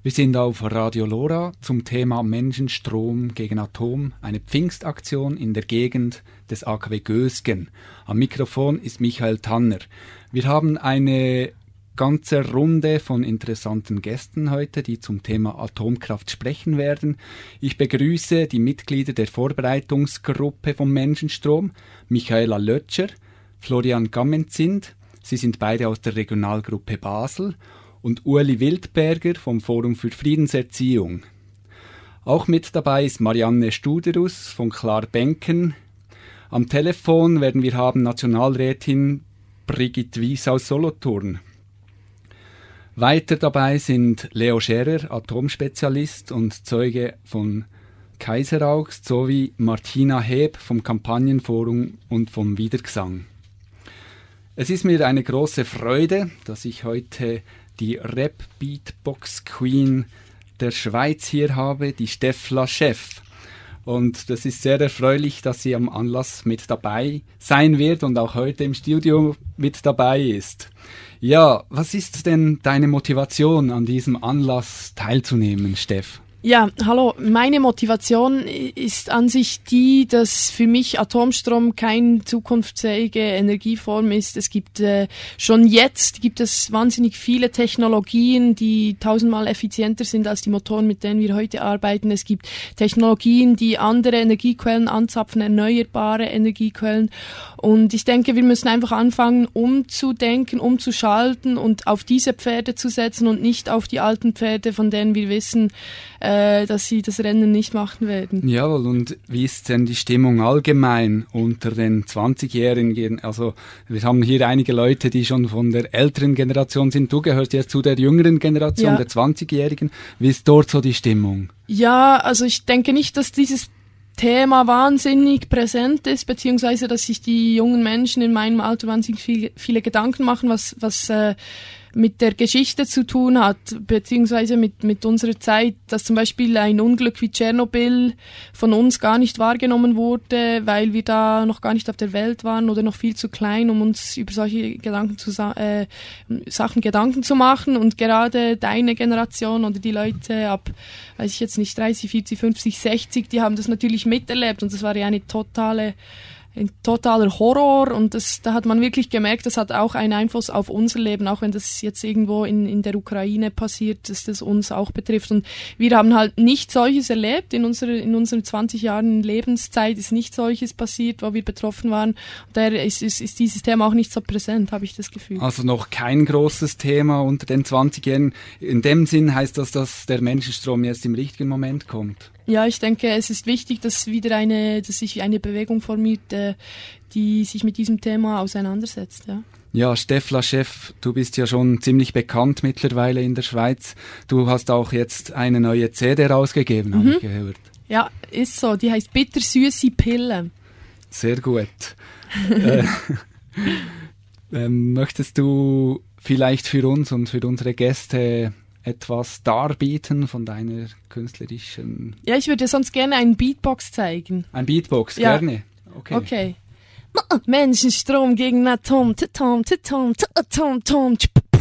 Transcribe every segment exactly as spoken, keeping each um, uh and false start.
Wir sind auf Radio Lora zum Thema Menschenstrom gegen Atom, eine Pfingstaktion in der Gegend des A K W Gösgen. Am Mikrofon ist Michael Tanner. Wir haben eine ganze Runde von interessanten Gästen heute, die zum Thema Atomkraft sprechen werden. Ich begrüße die Mitglieder der Vorbereitungsgruppe vom Menschenstrom, Michaela Lötscher, Florian Gammenzind, sie sind beide aus der Regionalgruppe Basel, und Ueli Wildberger vom Forum für Friedenserziehung. Auch mit dabei ist Marianne Studerus von Klarbenken. Am Telefon werden wir haben Nationalrätin Brigitte Wies aus Solothurn. Weiter dabei sind Leo Scherer, Atomspezialist und Zeuge von Kaiseraugst, sowie Martina Heb vom Kampagnenforum und vom Wiedergesang. Es ist mir eine große Freude, dass ich heute die Rap-Beatbox-Queen der Schweiz hier habe, die Stefla Chef. Und das ist sehr erfreulich, dass sie am Anlass mit dabei sein wird und auch heute im Studio mit dabei ist. Ja, was ist denn deine Motivation, an diesem Anlass teilzunehmen, Steff? Ja, hallo. Meine Motivation ist an sich die, dass für mich Atomstrom keine zukunftsfähige Energieform ist. Es gibt äh, schon jetzt gibt es wahnsinnig viele Technologien, die tausendmal effizienter sind als die Motoren, mit denen wir heute arbeiten. Es gibt Technologien, die andere Energiequellen anzapfen, erneuerbare Energiequellen. Und ich denke, wir müssen einfach anfangen, umzudenken, umzuschalten und auf diese Pferde zu setzen und nicht auf die alten Pferde, von denen wir wissen, äh, dass sie das Rennen nicht machen werden. Jawohl, und wie ist denn die Stimmung allgemein unter den zwanzigjährigen? Also wir haben hier einige Leute, die schon von der älteren Generation sind. Du gehörst jetzt zu der jüngeren Generation, ja. Der zwanzigjährigen. Wie ist dort so die Stimmung? Ja, also ich denke nicht, dass dieses Thema wahnsinnig präsent ist, beziehungsweise dass sich die jungen Menschen in meinem Alter wahnsinnig viel, viele Gedanken machen, was, was äh, mit der Geschichte zu tun hat, beziehungsweise mit, mit unserer Zeit, dass zum Beispiel ein Unglück wie Tschernobyl von uns gar nicht wahrgenommen wurde, weil wir da noch gar nicht auf der Welt waren oder noch viel zu klein, um uns über solche Gedanken zu, äh, Sachen Gedanken zu machen. Und gerade deine Generation oder die Leute ab, weiß ich jetzt nicht, dreißig, vierzig, fünfzig, sechzig, die haben das natürlich miterlebt und das war ja eine totale ein totaler Horror, und das, da hat man wirklich gemerkt, das hat auch einen Einfluss auf unser Leben, auch wenn das jetzt irgendwo in, in der Ukraine passiert, dass das uns auch betrifft. Und wir haben halt nicht solches erlebt, in, unserer, in unseren zwanzig Jahren Lebenszeit ist nicht solches passiert, wo wir betroffen waren. Und daher ist, ist, ist dieses Thema auch nicht so präsent, habe ich das Gefühl. Also noch kein großes Thema unter den zwanzigjährigen. In dem Sinn heißt das, dass der Menschenstrom jetzt im richtigen Moment kommt? Ja, ich denke, es ist wichtig, dass wieder eine, dass sich eine Bewegung formiert, äh, die sich mit diesem Thema auseinandersetzt. Ja, ja, Stefla Chef, du bist ja schon ziemlich bekannt mittlerweile in der Schweiz. Du hast auch jetzt eine neue C D rausgegeben, mhm. habe ich gehört. Ja, ist so. Die heißt Bittersüße Pille. Sehr gut. äh, äh, möchtest du vielleicht für uns und für unsere Gäste etwas darbieten von deiner künstlerischen... Ja, ich würde sonst gerne einen Beatbox zeigen. Ein Beatbox, ja. Gerne. Okay. Okay. Menschenstrom gegen Atom, Atom, Atom, Atom, Atom.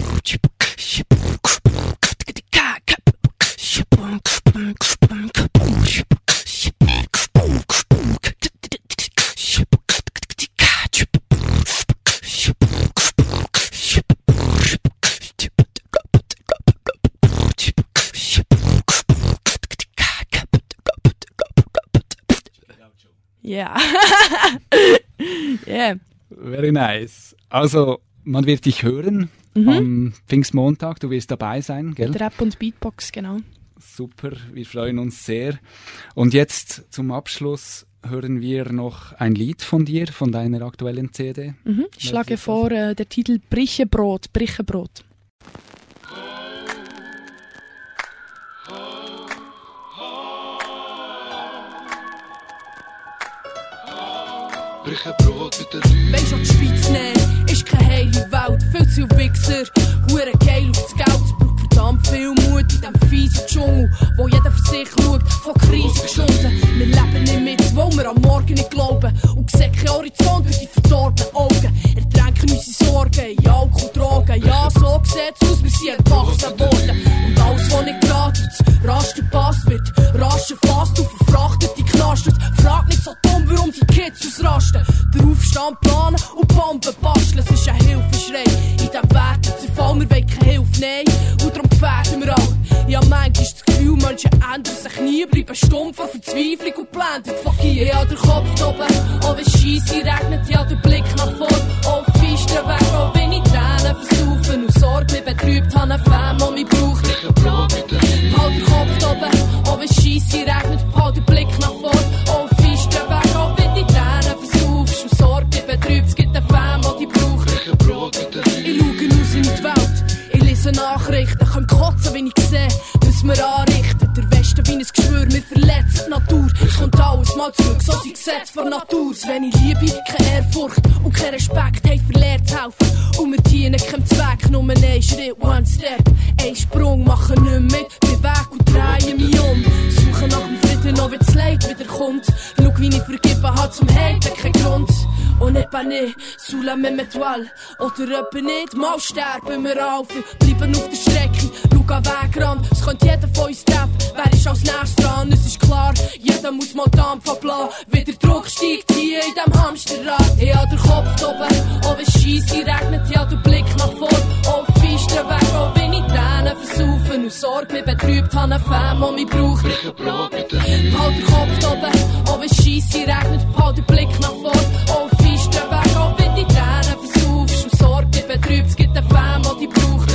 Ja. Yeah. Very nice. Also, man wird dich hören mhm. am Pfingstmontag. Du wirst dabei sein, gell? Mit Rap und Beatbox, genau. Super, wir freuen uns sehr. Und jetzt zum Abschluss hören wir noch ein Lied von dir, von deiner aktuellen C D. Mhm. Ich schlage vor, äh, der Titel Brichebrot, Brichebrot. Brot mit der Lüge. Weisst du, die Schweiz nehmen ist keine heile Welt. Viel zu Wichser, hure geil auf das Geld. Es braucht verdammt viel Mut in diesem fiesen Dschungel, wo jeder für sich schaut, von Krisen geschunden. Wir leben nicht mit, wo wir am Morgen nicht glauben. Und sehen keinen Horizont durch die verdorbenen Augen. Ertränken unsere Sorgen, ja, Alkohol, Drogen. Ja, so sieht's aus, wir sind erwachsen worden. Und alles, was nicht gerade Plan planen und Bomben basteln. Es ist ein Hilfeschrei. In diesem Weg zu Fall, wir wollen keine Hilfe, nein. Und darum gefährden wir alle. Ich hab manchmal das Gefühl, Menschen ändern sich nie, bleiben stumm vor Verzweiflung und blenden von Gier. Ich hab den Kopf oben, auch wenn es scheisse regnet, ich hab den Blick nach vorn, auch auf feisten Weg, auch wenn ich Tränen versaufen und Sorge mich betrübt habe, einen Fan, der mich braucht. Halt den Kopf oben, auch wenn es scheisse regnet, halt den Blick nach vorn, auch auf feisten Weg, auch wenn die Tränen versaufst und Sorge mich betrübt, es gibt einen Fan, der dich braucht. Ich schaue raus in die Welt, ich lese Nachrichten, kann kotzen, wenn ich sehe, was wir anrichten. Der Westen wie ein Geschwür, wir verletzen die Natur. Es kommt alles mal zurück, so sind Gesetze von Natur. Es wenig Liebe, keine Ehrfurcht und kein Respekt, haben verlehrt zu helfen. Und wir dienen keinem Zweck, nur ein Schritt, one step. Ein Sprung, machen nicht mit, bewegen und drehen mich um. Suchen nach dem Frieden, auch wenn das Leid wieder kommt. Schau, wie ich vergeben habe zum Haten, kein Grund. Und nicht pas né, sous la même étoile. Oder etwa nicht, mal sterben wir auf. Bleiben auf der Strecke, schau an Wegrand. Es könnte jeder von uns treffen, wer ist als nächstes dran? Es ist klar, jeder muss mal Dampf ablassen. Wie der Druck steigt hier in diesem Hamsterrad. Ich hab den Kopf oben, auch wenn es scheisse regnet. Ich hab den Blick nach vorn, auch auf feisten Weg. Auch wenn ich Tränen versaufen und Sorge mich betrübt habe, einen Fan, der mich braucht. Halt den Kopf oben, auch wenn es scheisse regnet. Halt den Blick nach vorn, auch auf feisten Weg. Auch wenn die Tränen versaufst und Sorge mich betrübt, es gibt einen Fan, der dich braucht.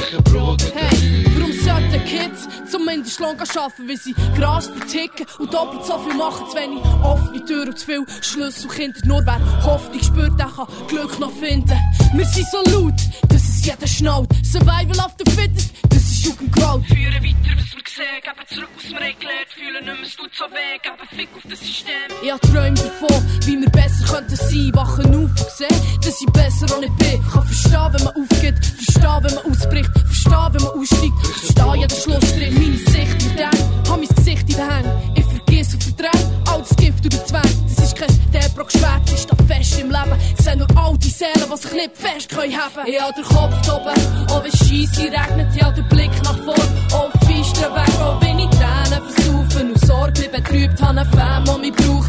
Hey, warum sollten Kids zumindest lang arbeiten, weil sie Gras verticken und doppelt so viel machen, zu wenig offene Türen und zu viel Schlüssel Kinder. Nur wer Hoffnung spürt, der kann Glück noch finden. Wir sind so laut, dass es jeder schnallt. Survival of the fittest, das ist Jugendgewalt. Führen weiter, was wir sehen, geben zurück, was wir haben gelernt. Fühlen nicht mehr, es tut so weh, geben Fick auf das System. Ich hab Träume davon, wie wir besser könnten sein. Wachen auf und sehen, dass ich besser auch nicht bin. Kann verstehen, wenn man aufgeht, verstehen, wenn man ausbricht, verstehen, wenn man aussteigt, verstehen jeden Schlussstrich. Meine Sicht mit dem, hab mein Gesicht in den Hängen. Ich vergiss und verdräng, all das Gift und der Zwang. Das ist kein Debrock-Schwert, ich stehe fest im Leben. Ich seh nur all die Seelen, die sich nicht fest haben können. Ich hab den Kopf oben, auch wenn es scheisse regnet. Ich hab den Blick nach vorn, auch auf feisten Weg. Auch wenn ich Tränen versaufen und Sorge mich betrübt habe, einen Fan, der mich braucht.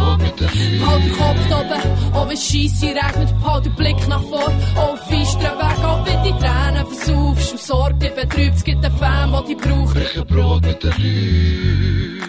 Halt den Kopf oben, auch wenn es scheisse regnet. Halt den Blick nach vorn, auch auf feisten Weg. Auch wenn die Tränen versaufst und Sorge mich betrübt, es gibt einen Fan, der dich braucht. Brot mit der Lüge.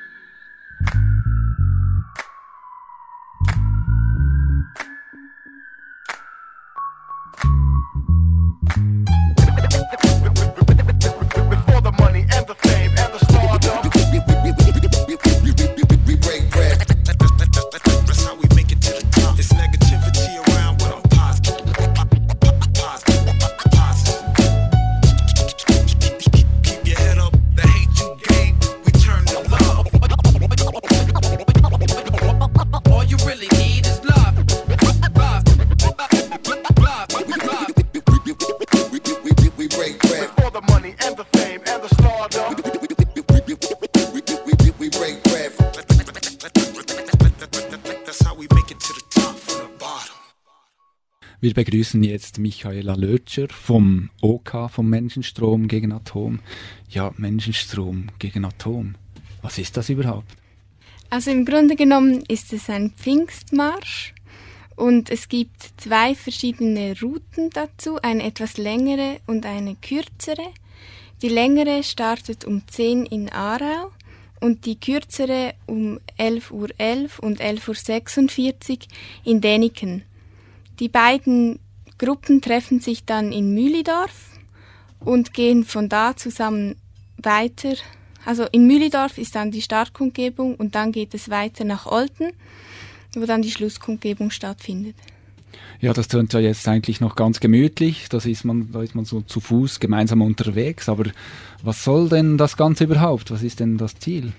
Wir begrüßen jetzt Michaela Lötscher vom O K, vom Menschenstrom gegen Atom. Ja, Menschenstrom gegen Atom. Was ist das überhaupt? Also im Grunde genommen ist es ein Pfingstmarsch und es gibt zwei verschiedene Routen dazu, eine etwas längere und eine kürzere. Die längere startet um zehn in Aarau und die kürzere um elf Uhr elf und elf Uhr sechsundvierzig in Däniken. Die beiden Gruppen treffen sich dann in Mühldorf und gehen von da zusammen weiter. Also in Mühldorf ist dann die Startkundgebung und dann geht es weiter nach Olten, wo dann die Schlusskundgebung stattfindet. Ja, das tönt ja jetzt eigentlich noch ganz gemütlich. Das ist man, da ist man so zu Fuß gemeinsam unterwegs. Aber was soll denn das Ganze überhaupt? Was ist denn das Ziel?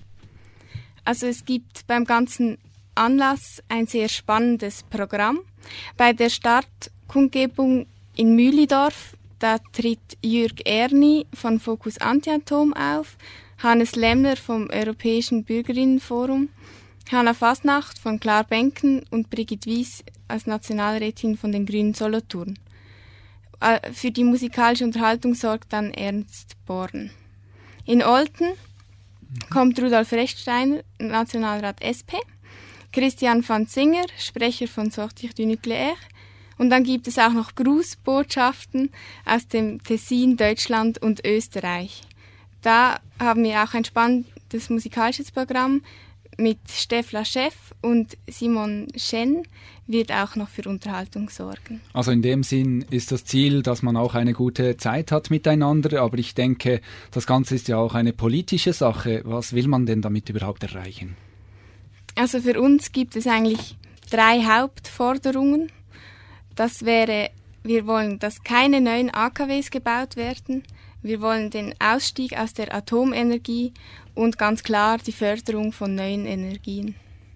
Also es gibt beim ganzen Anlass ein sehr spannendes Programm. Bei der Startkundgebung in Mühldorf, da tritt Jürg Erni von Fokus Anti-Atom auf, Hannes Lemmler vom Europäischen Bürgerinnenforum, Hanna Fasnacht von Klar Benken und Brigitte Wies als Nationalrätin von den Grünen Solothurn. Für die musikalische Unterhaltung sorgt dann Ernst Born. In Olten kommt Rudolf Rechsteiner, Nationalrat S P. Christian van Zinger, Sprecher von Sortir du Nucléaire. Und dann gibt es auch noch Grußbotschaften aus dem Tessin, Deutschland und Österreich. Da haben wir auch ein spannendes musikalisches Programm mit Stefla Chef und Simon Schen wird auch noch für Unterhaltung sorgen. Also in dem Sinn ist das Ziel, dass man auch eine gute Zeit hat miteinander, aber ich denke, das Ganze ist ja auch eine politische Sache. Was will man denn damit überhaupt erreichen? Also für uns gibt es eigentlich drei Hauptforderungen. Das wäre, wir wollen, dass keine neuen A K Ws gebaut werden. Wir wollen den Ausstieg aus der Atomenergie und ganz klar die Förderung von neuen Energien.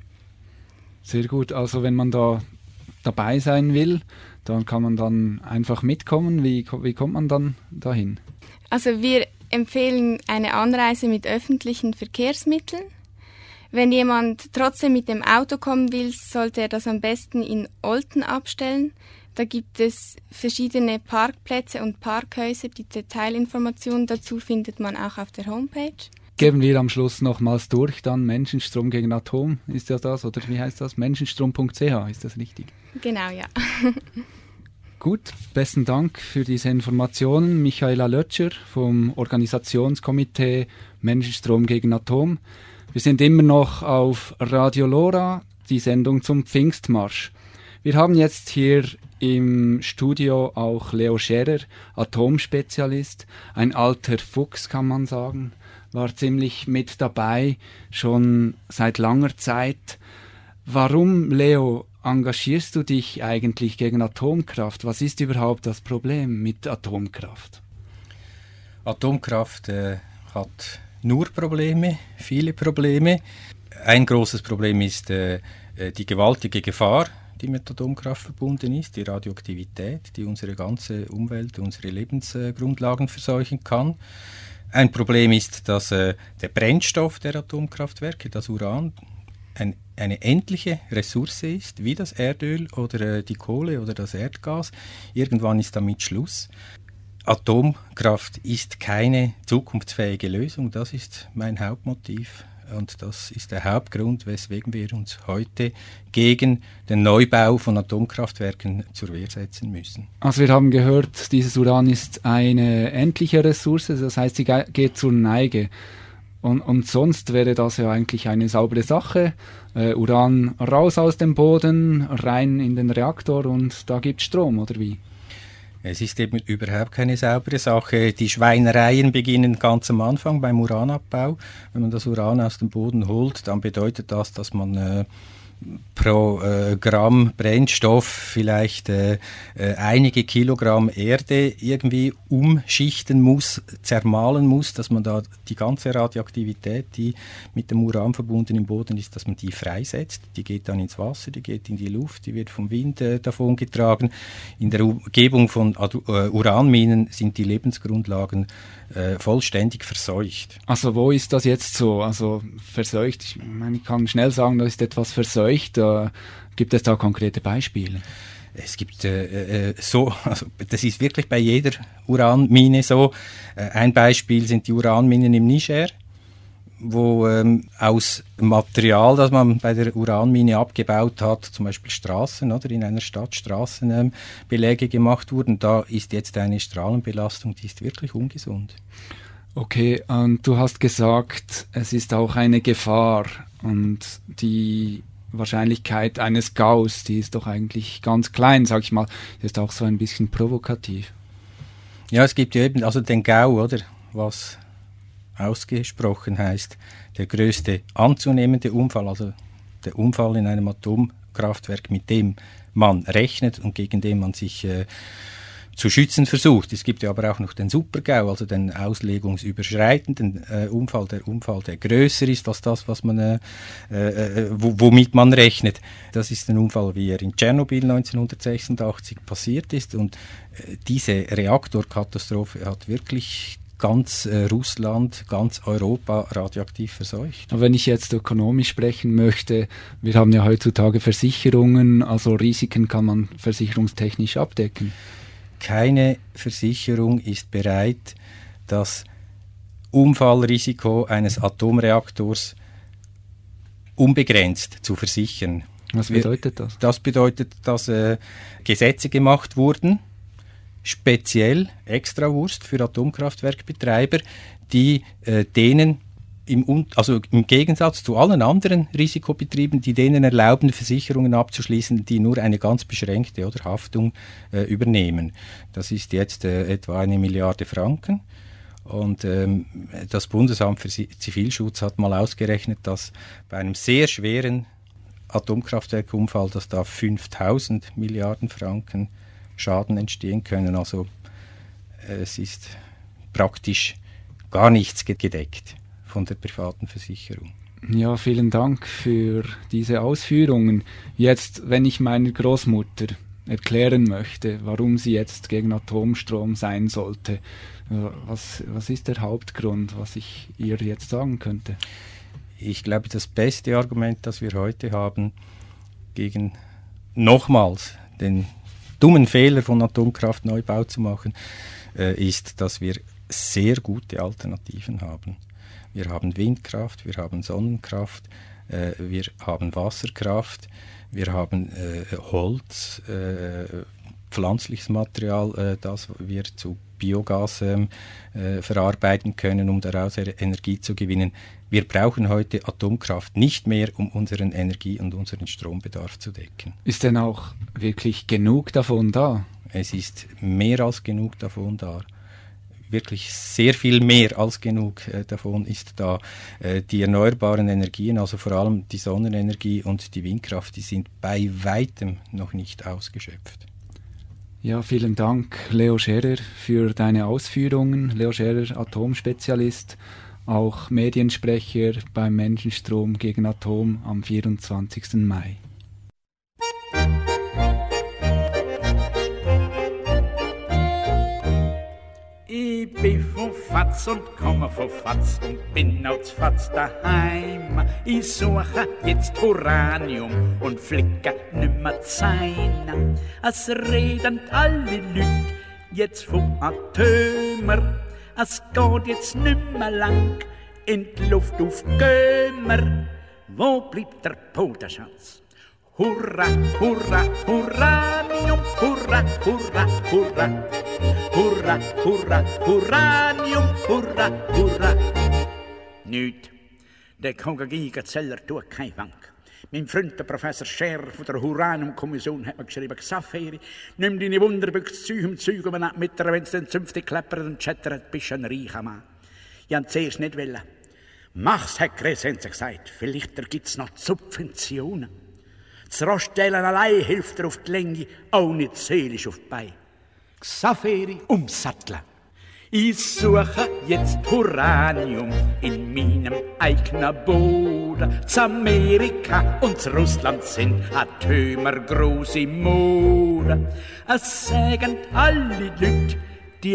Sehr gut. Also wenn man da dabei sein will, dann kann man dann einfach mitkommen. Wie, wie kommt man dann dahin? Also wir empfehlen eine Anreise mit öffentlichen Verkehrsmitteln. Wenn jemand trotzdem mit dem Auto kommen will, sollte er das am besten in Olten abstellen. Da gibt es verschiedene Parkplätze und Parkhäuser. Die Detailinformationen dazu findet man auch auf der Homepage. Geben wir am Schluss nochmals durch, dann Menschenstrom gegen Atom, ist ja das, oder wie heißt das? Menschenstrom punkt c h, ist das richtig? Genau, ja. Gut, besten Dank für diese Informationen. Michaela Lötscher vom Organisationskomitee Menschenstrom gegen Atom. Wir sind immer noch auf Radio Lora, die Sendung zum Pfingstmarsch. Wir haben jetzt hier im Studio auch Leo Scherer, Atomspezialist, ein alter Fuchs kann man sagen, war ziemlich mit dabei, schon seit langer Zeit. Warum, Leo, engagierst du dich eigentlich gegen Atomkraft? Was ist überhaupt das Problem mit Atomkraft? Atomkraft äh, hat nur Probleme, viele Probleme. Ein großes Problem ist äh, die gewaltige Gefahr, die mit Atomkraft verbunden ist, die Radioaktivität, die unsere ganze Umwelt, unsere Lebensgrundlagen verseuchen kann. Ein Problem ist, dass äh, der Brennstoff der Atomkraftwerke, das Uran, ein, eine endliche Ressource ist, wie das Erdöl oder äh, die Kohle oder das Erdgas. Irgendwann ist damit Schluss. Atomkraft ist keine zukunftsfähige Lösung, das ist mein Hauptmotiv. Und das ist der Hauptgrund, weswegen wir uns heute gegen den Neubau von Atomkraftwerken zur Wehr setzen müssen. Also wir haben gehört, dieses Uran ist eine endliche Ressource, das heißt, sie geht zur Neige. Und, und sonst wäre das ja eigentlich eine saubere Sache. Äh, Uran raus aus dem Boden, rein in den Reaktor und da gibt es Strom, oder wie? Es ist eben überhaupt keine saubere Sache. Die Schweinereien beginnen ganz am Anfang beim Uranabbau. Wenn man das Uran aus dem Boden holt, dann bedeutet das, dass man äh, pro äh, Gramm Brennstoff vielleicht äh, äh, einige Kilogramm Erde irgendwie umschichten muss, zermahlen muss, dass man da die ganze Radioaktivität, die mit dem Uran verbunden im Boden ist, dass man die freisetzt. Die geht dann ins Wasser, die geht in die Luft, die wird vom Wind äh, davongetragen. In der Umgebung von Ad- äh, Uranminen sind die Lebensgrundlagen äh, vollständig verseucht. Also wo ist das jetzt so? Also verseucht, ich meine, ich kann schnell sagen, das ist etwas verseucht. Äh, gibt es da konkrete Beispiele? Es gibt äh, äh, so, also das ist wirklich bei jeder Uranmine so. Äh, ein Beispiel sind die Uranminen im Niger, wo ähm, aus Material, das man bei der Uranmine abgebaut hat, zum Beispiel Straßen oder in einer Stadt Straßenbeläge ähm, gemacht wurden. Da ist jetzt eine Strahlenbelastung, die ist wirklich ungesund. Okay, und du hast gesagt, es ist auch eine Gefahr und die Wahrscheinlichkeit eines Gaus, die ist doch eigentlich ganz klein, sag ich mal. Das ist auch so ein bisschen provokativ. Ja, es gibt ja eben also den Gau, oder? Was ausgesprochen heißt, der größte anzunehmende Unfall, also der Unfall in einem Atomkraftwerk, mit dem man rechnet und gegen den man sich äh, zu schützen versucht. Es gibt ja aber auch noch den Super-GAU, also den auslegungsüberschreitenden äh, Unfall, der Unfall, der größer ist als das, was man, äh, äh, womit man rechnet. Das ist ein Unfall, wie er in Tschernobyl neunzehnhundertsechsundachtzig passiert ist, und äh, diese Reaktorkatastrophe hat wirklich ganz äh, Russland, ganz Europa radioaktiv verseucht. Aber wenn ich jetzt ökonomisch sprechen möchte, wir haben ja heutzutage Versicherungen, also Risiken kann man versicherungstechnisch abdecken. Keine Versicherung ist bereit, das Unfallrisiko eines Atomreaktors unbegrenzt zu versichern. Was bedeutet das? Das bedeutet, dass äh, Gesetze gemacht wurden, speziell Extrawurst für Atomkraftwerkbetreiber, die äh, denen Im, also im Gegensatz zu allen anderen Risikobetrieben, die denen erlauben, Versicherungen abzuschließen, die nur eine ganz beschränkte oder Haftung äh, übernehmen. Das ist jetzt äh, etwa eine Milliarde Franken. Und ähm, das Bundesamt für Zivilschutz hat mal ausgerechnet, dass bei einem sehr schweren Atomkraftwerkunfall, dass da fünftausend Milliarden Franken Schaden entstehen können. Also äh, es ist praktisch gar nichts gedeckt von der privaten Versicherung. Ja, vielen Dank für diese Ausführungen. Jetzt, wenn ich meiner Großmutter erklären möchte, warum sie jetzt gegen Atomstrom sein sollte, was, was ist der Hauptgrund, was ich ihr jetzt sagen könnte? Ich glaube, das beste Argument, das wir heute haben, gegen nochmals den dummen Fehler von Atomkraftneubau zu machen, äh, ist, dass wir sehr gute Alternativen haben. Wir haben Windkraft, wir haben Sonnenkraft, äh, wir haben Wasserkraft, wir haben äh, Holz, äh, pflanzliches Material, äh, das wir zu Biogas äh, verarbeiten können, um daraus Energie zu gewinnen. Wir brauchen heute Atomkraft nicht mehr, um unseren Energie- und unseren Strombedarf zu decken. Ist denn auch wirklich genug davon da? Es ist mehr als genug davon da. Wirklich sehr viel mehr als genug äh, davon ist da. Äh, die erneuerbaren Energien, also vor allem die Sonnenenergie und die Windkraft, die sind bei weitem noch nicht ausgeschöpft. Ja, vielen Dank, Leo Scherer, für deine Ausführungen. Leo Scherer, Atomspezialist, auch Mediensprecher beim Menschenstrom gegen Atom am vierundzwanzigsten Mai. Ich bin von Fatz und komme von Fatz und bin aus Fatz daheim. Ich suche jetzt Uranium und flicke nimmer Zeine. Es reden alle Leute jetzt vom Atomer. Es geht jetzt nimmer lang in die Luft auf Gömer. Wo bleibt der Bodenschatz? Hurra, hurra, Uranium, hurra, hurra, hurra. Hurra, hurra, Uranium, hurra, hurra. Nicht. Der Kongagiegerzeller tut keine Wank. Mein Freund, der Professor Scherer von der Uraniumkommission, hat mir geschrieben, Xaferi, nimm deine Wunderbüchse Zeug um Zeug um und mit wenn es den zünftig kleppert und schettert, bist du ein reicher Mann. Ich wollte zuerst nicht wollen. Mach's, hat Crescenz gesagt, vielleicht gibt's noch Subventionen. Das Roststellen allein hilft dir auf die Länge, auch nicht seelisch auf die Beine. Xaferi umsatteln. Ich suche jetzt Uranium in meinem eigenen Boden. Z Amerika und z Russland sind Atomer große Mode. Es sagen alle Leute, die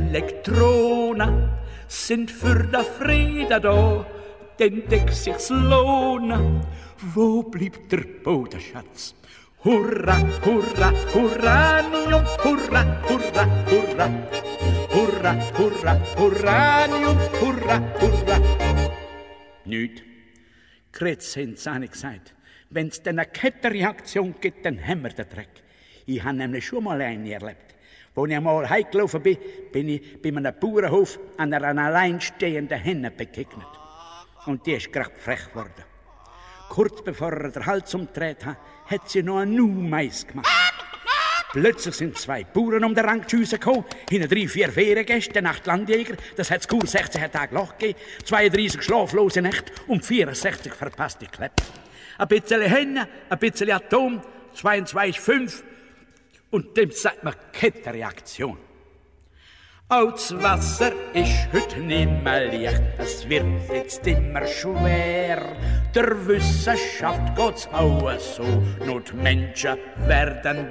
Elektronen sind für den Frieden da, denn deck sich's lohnen. Wo bleibt der Bodenschatz? Hurra, hurra, Uranium, hurra, hurra, hurra. Hurra, hurra, Uranium, hurra, hurra. Nicht. Crescenz habe ich gesagt, wenn es dann eine Kettenreaktion gibt, dann haben wir den Dreck. Ich habe nämlich schon mal eine erlebt. Als ich einmal heimgelaufen bin, bin ich bei einem Bauernhof einer alleinstehenden Henne begegnet. Und die ist gerade frech geworden. Kurz bevor er den Hals umgedreht hat, hat sie noch einen Nu-Mais gemacht. Plötzlich sind zwei Bauern um den Rang geschossen gekommen, hinten drei, vier Feriengäste, Nacht Landjäger, das hat es gut sechzehn Tage Loch gegeben, zweiunddreissig schlaflose Nächte und vierundsechzig verpasste Kleppen. Ein bisschen Henne, ein bisschen Atom, zwei und zwei ist fünf und dem sagt man Kettenreaktion. Auch das Wasser ist heute nicht mehr leicht, es wird jetzt immer schwer. Der Wissenschaft geht's auch so, nur die Menschen werden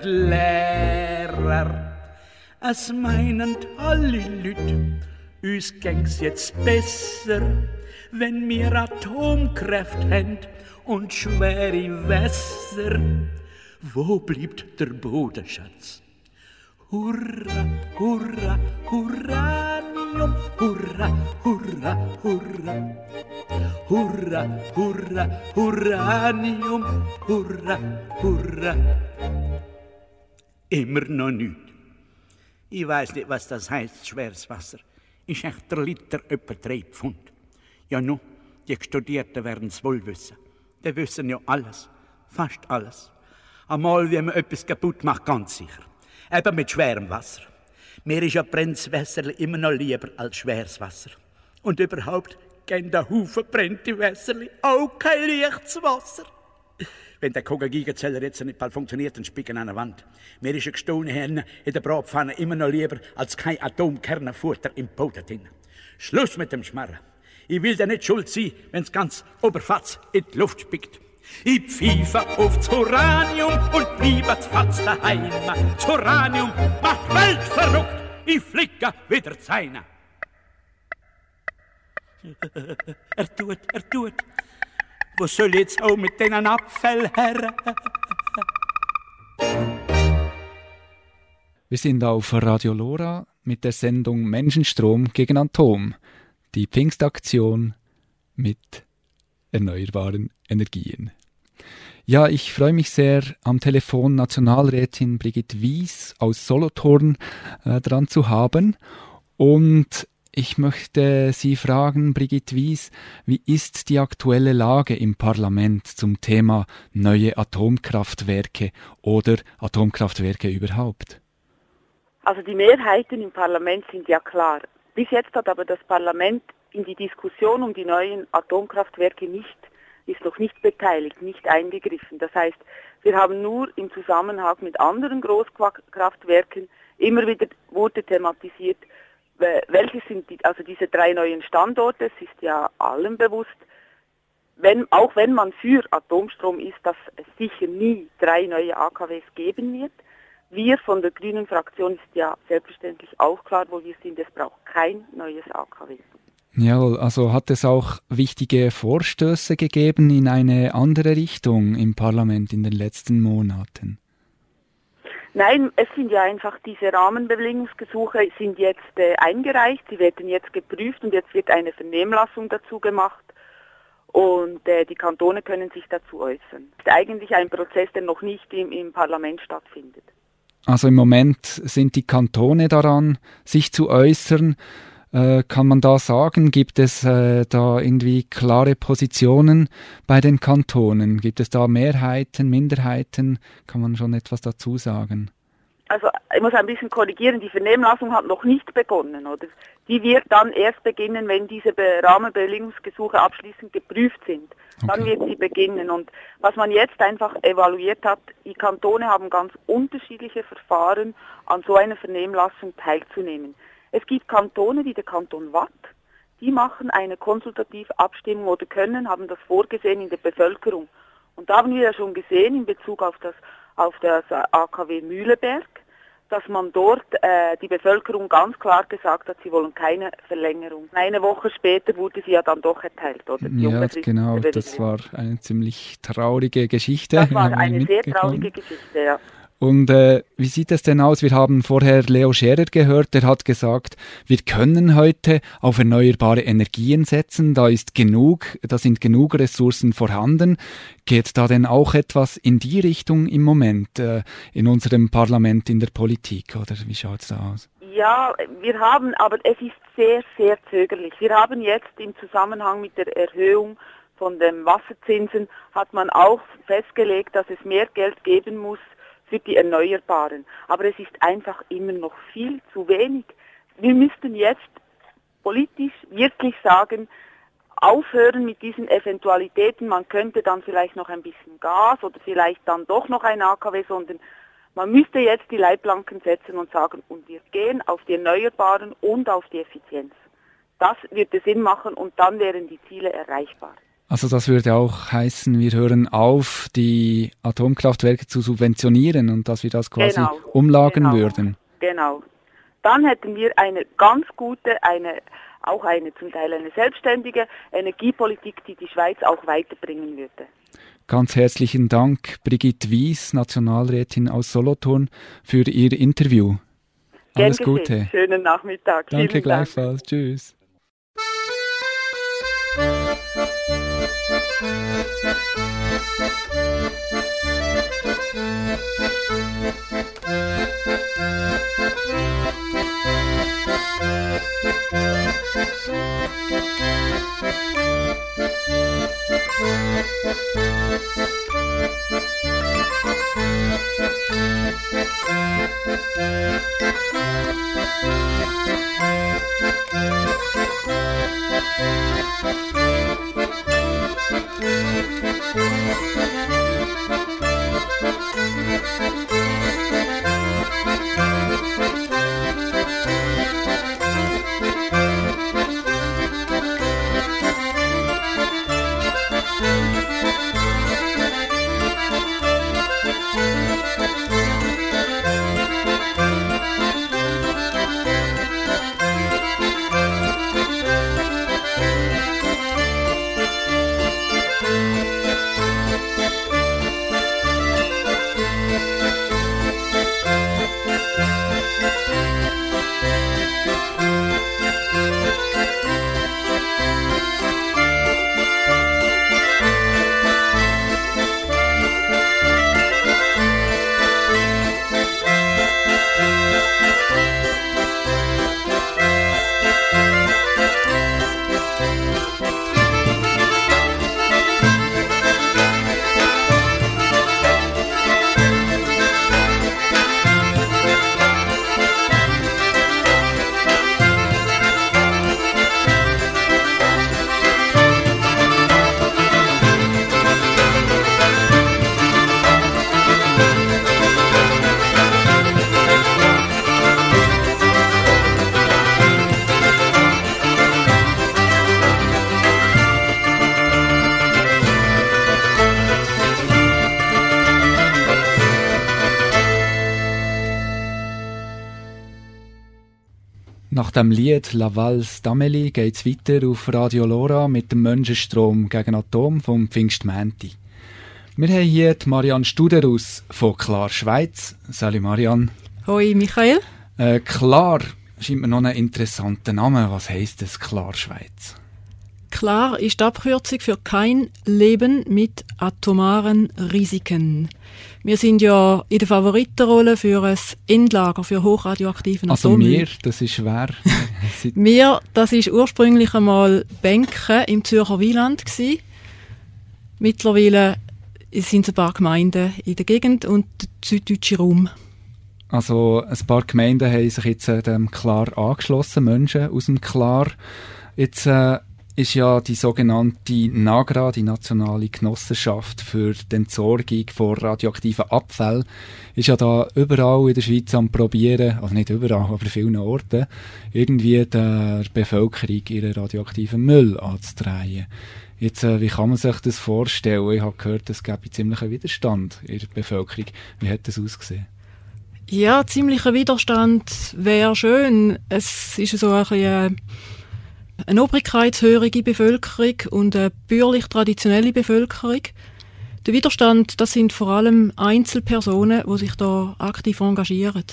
Lehrer. Es meinen alle Leute, uns gäng's jetzt besser, wenn wir Atomkraft haben und schwere Wässer. Wo bleibt der Bodenschatz? Hurra, hurra, Uranium, hurra, hurra, hurra. Hurra, hurra, Uranium, hurra, hurra. Immer noch nichts. Ich weiß nicht, was das heißt, schweres Wasser. Ist echt der Liter etwa drei Pfund. Ja, nun, die Studierten werden es wohl wissen. Die wissen ja alles, fast alles. Einmal, wie man etwas kaputt macht, ganz sicher. Eben mit schwerem Wasser. Mir ist ja Brennwasser immer noch lieber als schweres Wasser. Und überhaupt gehen da Haufen brennte Wässer auch kein leichtes Wasser. Wenn der Koga-Gigazähler jetzt nicht bald funktioniert, dann spicken an der Wand. Mir ist eine gestohlene Herne in der Bratpfanne immer noch lieber als kein Atomkernenfutter im Boden drin. Schluss mit dem Schmarren. Ich will dir nicht schuld sein, wenn's ganz oberfatz in die Luft spickt. Ich pfeife aufs Uranium und bleibe fatz daheim. Das Uranium macht Welt verrückt, ich flicke wieder Zeine. Er tut, er tut. Wo soll ich jetzt auch mit denen Abfällen her? Wir sind auf Radio Lora mit der Sendung Menschenstrom gegen Atom. Die Pfingstaktion mit erneuerbaren Energien. Ja, ich freue mich sehr, am Telefon Nationalrätin Brigitte Wies aus Solothurn äh, dran zu haben. Und ich möchte Sie fragen, Brigitte Wies, wie ist die aktuelle Lage im Parlament zum Thema neue Atomkraftwerke oder Atomkraftwerke überhaupt? Also die Mehrheiten im Parlament sind ja klar. Bis jetzt hat aber das Parlament in die Diskussion um die neuen Atomkraftwerke nicht, ist noch nicht beteiligt, nicht eingegriffen. Das heißt, wir haben nur im Zusammenhang mit anderen Großkraftwerken immer wieder wurde thematisiert, welche sind die, also diese drei neuen Standorte, es ist ja allen bewusst, wenn, auch wenn man für Atomstrom ist, dass es sicher nie drei neue A K Ws geben wird. Wir von der Grünen Fraktion ist ja selbstverständlich auch klar, wo wir sind, es braucht kein neues A K W. Jawohl, also hat es auch wichtige Vorstöße gegeben in eine andere Richtung im Parlament in den letzten Monaten? Nein, es sind ja einfach diese Rahmenbedingungsgesuche sind jetzt äh, eingereicht, sie werden jetzt geprüft und jetzt wird eine Vernehmlassung dazu gemacht und äh, die Kantone können sich dazu äußern. Das ist eigentlich ein Prozess, der noch nicht im, im Parlament stattfindet. Also im Moment sind die Kantone daran, sich zu äußern. Äh, kann man da sagen, gibt es äh, da irgendwie klare Positionen bei den Kantonen? Gibt es da Mehrheiten, Minderheiten? Kann man schon etwas dazu sagen? Also ich muss ein bisschen korrigieren, die Vernehmlassung hat noch nicht begonnen, oder? Die wird dann erst beginnen, wenn diese Rahmenbedingungsgesuche abschließend geprüft sind. Okay. Dann wird sie beginnen. Und was man jetzt einfach evaluiert hat, die Kantone haben ganz unterschiedliche Verfahren, an so einer Vernehmlassung teilzunehmen. Es gibt Kantone wie der Kanton Waadt, die machen eine konsultative Abstimmung oder können, haben das vorgesehen in der Bevölkerung. Und da haben wir ja schon gesehen in Bezug auf das, auf das A K W Mühleberg, dass man dort äh, die Bevölkerung ganz klar gesagt hat, sie wollen keine Verlängerung. Eine Woche später wurde sie ja dann doch erteilt, oder? Die ja, genau, das war eine ziemlich traurige Geschichte. Das war eine sehr traurige Geschichte, ja. Und äh, wie sieht es denn aus? Wir haben vorher Leo Scherer gehört, der hat gesagt, wir können heute auf erneuerbare Energien setzen, da ist genug, da sind genug Ressourcen vorhanden. Geht da denn auch etwas in die Richtung im Moment äh, in unserem Parlament, in der Politik, oder wie schaut es da aus? Ja, wir haben, aber es ist sehr, sehr zögerlich. Wir haben jetzt im Zusammenhang mit der Erhöhung von den Wasserzinsen, hat man auch festgelegt, dass es mehr Geld geben muss für die Erneuerbaren. Aber es ist einfach immer noch viel zu wenig. Wir müssten jetzt politisch wirklich sagen, aufhören mit diesen Eventualitäten. Man könnte dann vielleicht noch ein bisschen Gas oder vielleicht dann doch noch ein A K W, sondern man müsste jetzt die Leitplanken setzen und sagen, und wir gehen auf die Erneuerbaren und auf die Effizienz. Das würde Sinn machen und dann wären die Ziele erreichbar. Also das würde auch heißen, wir hören auf, die Atomkraftwerke zu subventionieren und dass wir das quasi genau, umlagern genau, würden. Genau. Dann hätten wir eine ganz gute, eine auch eine zum Teil eine selbstständige Energiepolitik, die die Schweiz auch weiterbringen würde. Ganz herzlichen Dank, Brigitte Wies, Nationalrätin aus Solothurn, für Ihr Interview. Alles Gern Gute. Geschehen. Schönen Nachmittag. Danke Vielen gleichfalls. Dank. Tschüss. Nach dem Lied «La Valse d'Amélie» geht es weiter auf Radio Lora mit dem Menschenstrom gegen Atom vom Pfingstmänti. Wir haben hier die Marianne Studerus von Klar Schweiz. Salut Marianne. Hoi Michael. Äh, Klar scheint mir noch ein interessanter Name. Was heisst das Klar Schweiz? Klar ist die Abkürzung für kein Leben mit atomaren Risiken. Wir sind ja in der Favoritenrolle für ein Endlager für hochradioaktiven Atommüll. Also wir, das ist schwer. Wir, das ist ursprünglich einmal Benken im Zürcher Wieland gsi. Mittlerweile sind es ein paar Gemeinden in der Gegend und der süddeutsche Raum. Also ein paar Gemeinden haben sich jetzt äh, dem Klar angeschlossen, Menschen aus dem Klar. Jetzt äh, ist ja die sogenannte NAGRA, die Nationale Genossenschaft für die Entsorgung von radioaktiven Abfällen, ist ja da überall in der Schweiz am Probieren, also nicht überall, aber an vielen Orten, irgendwie der Bevölkerung ihren radioaktiven Müll anzudrehen. Jetzt, äh, wie kann man sich das vorstellen? Ich habe gehört, es gäbe ziemlichen Widerstand in der Bevölkerung. Wie hat das ausgesehen? Ja, ziemlicher Widerstand wäre schön. Es ist so ein bisschen eine obrigkeitshörige Bevölkerung und eine bürgerlich-traditionelle Bevölkerung. Der Widerstand, das sind vor allem Einzelpersonen, die sich da aktiv engagieren.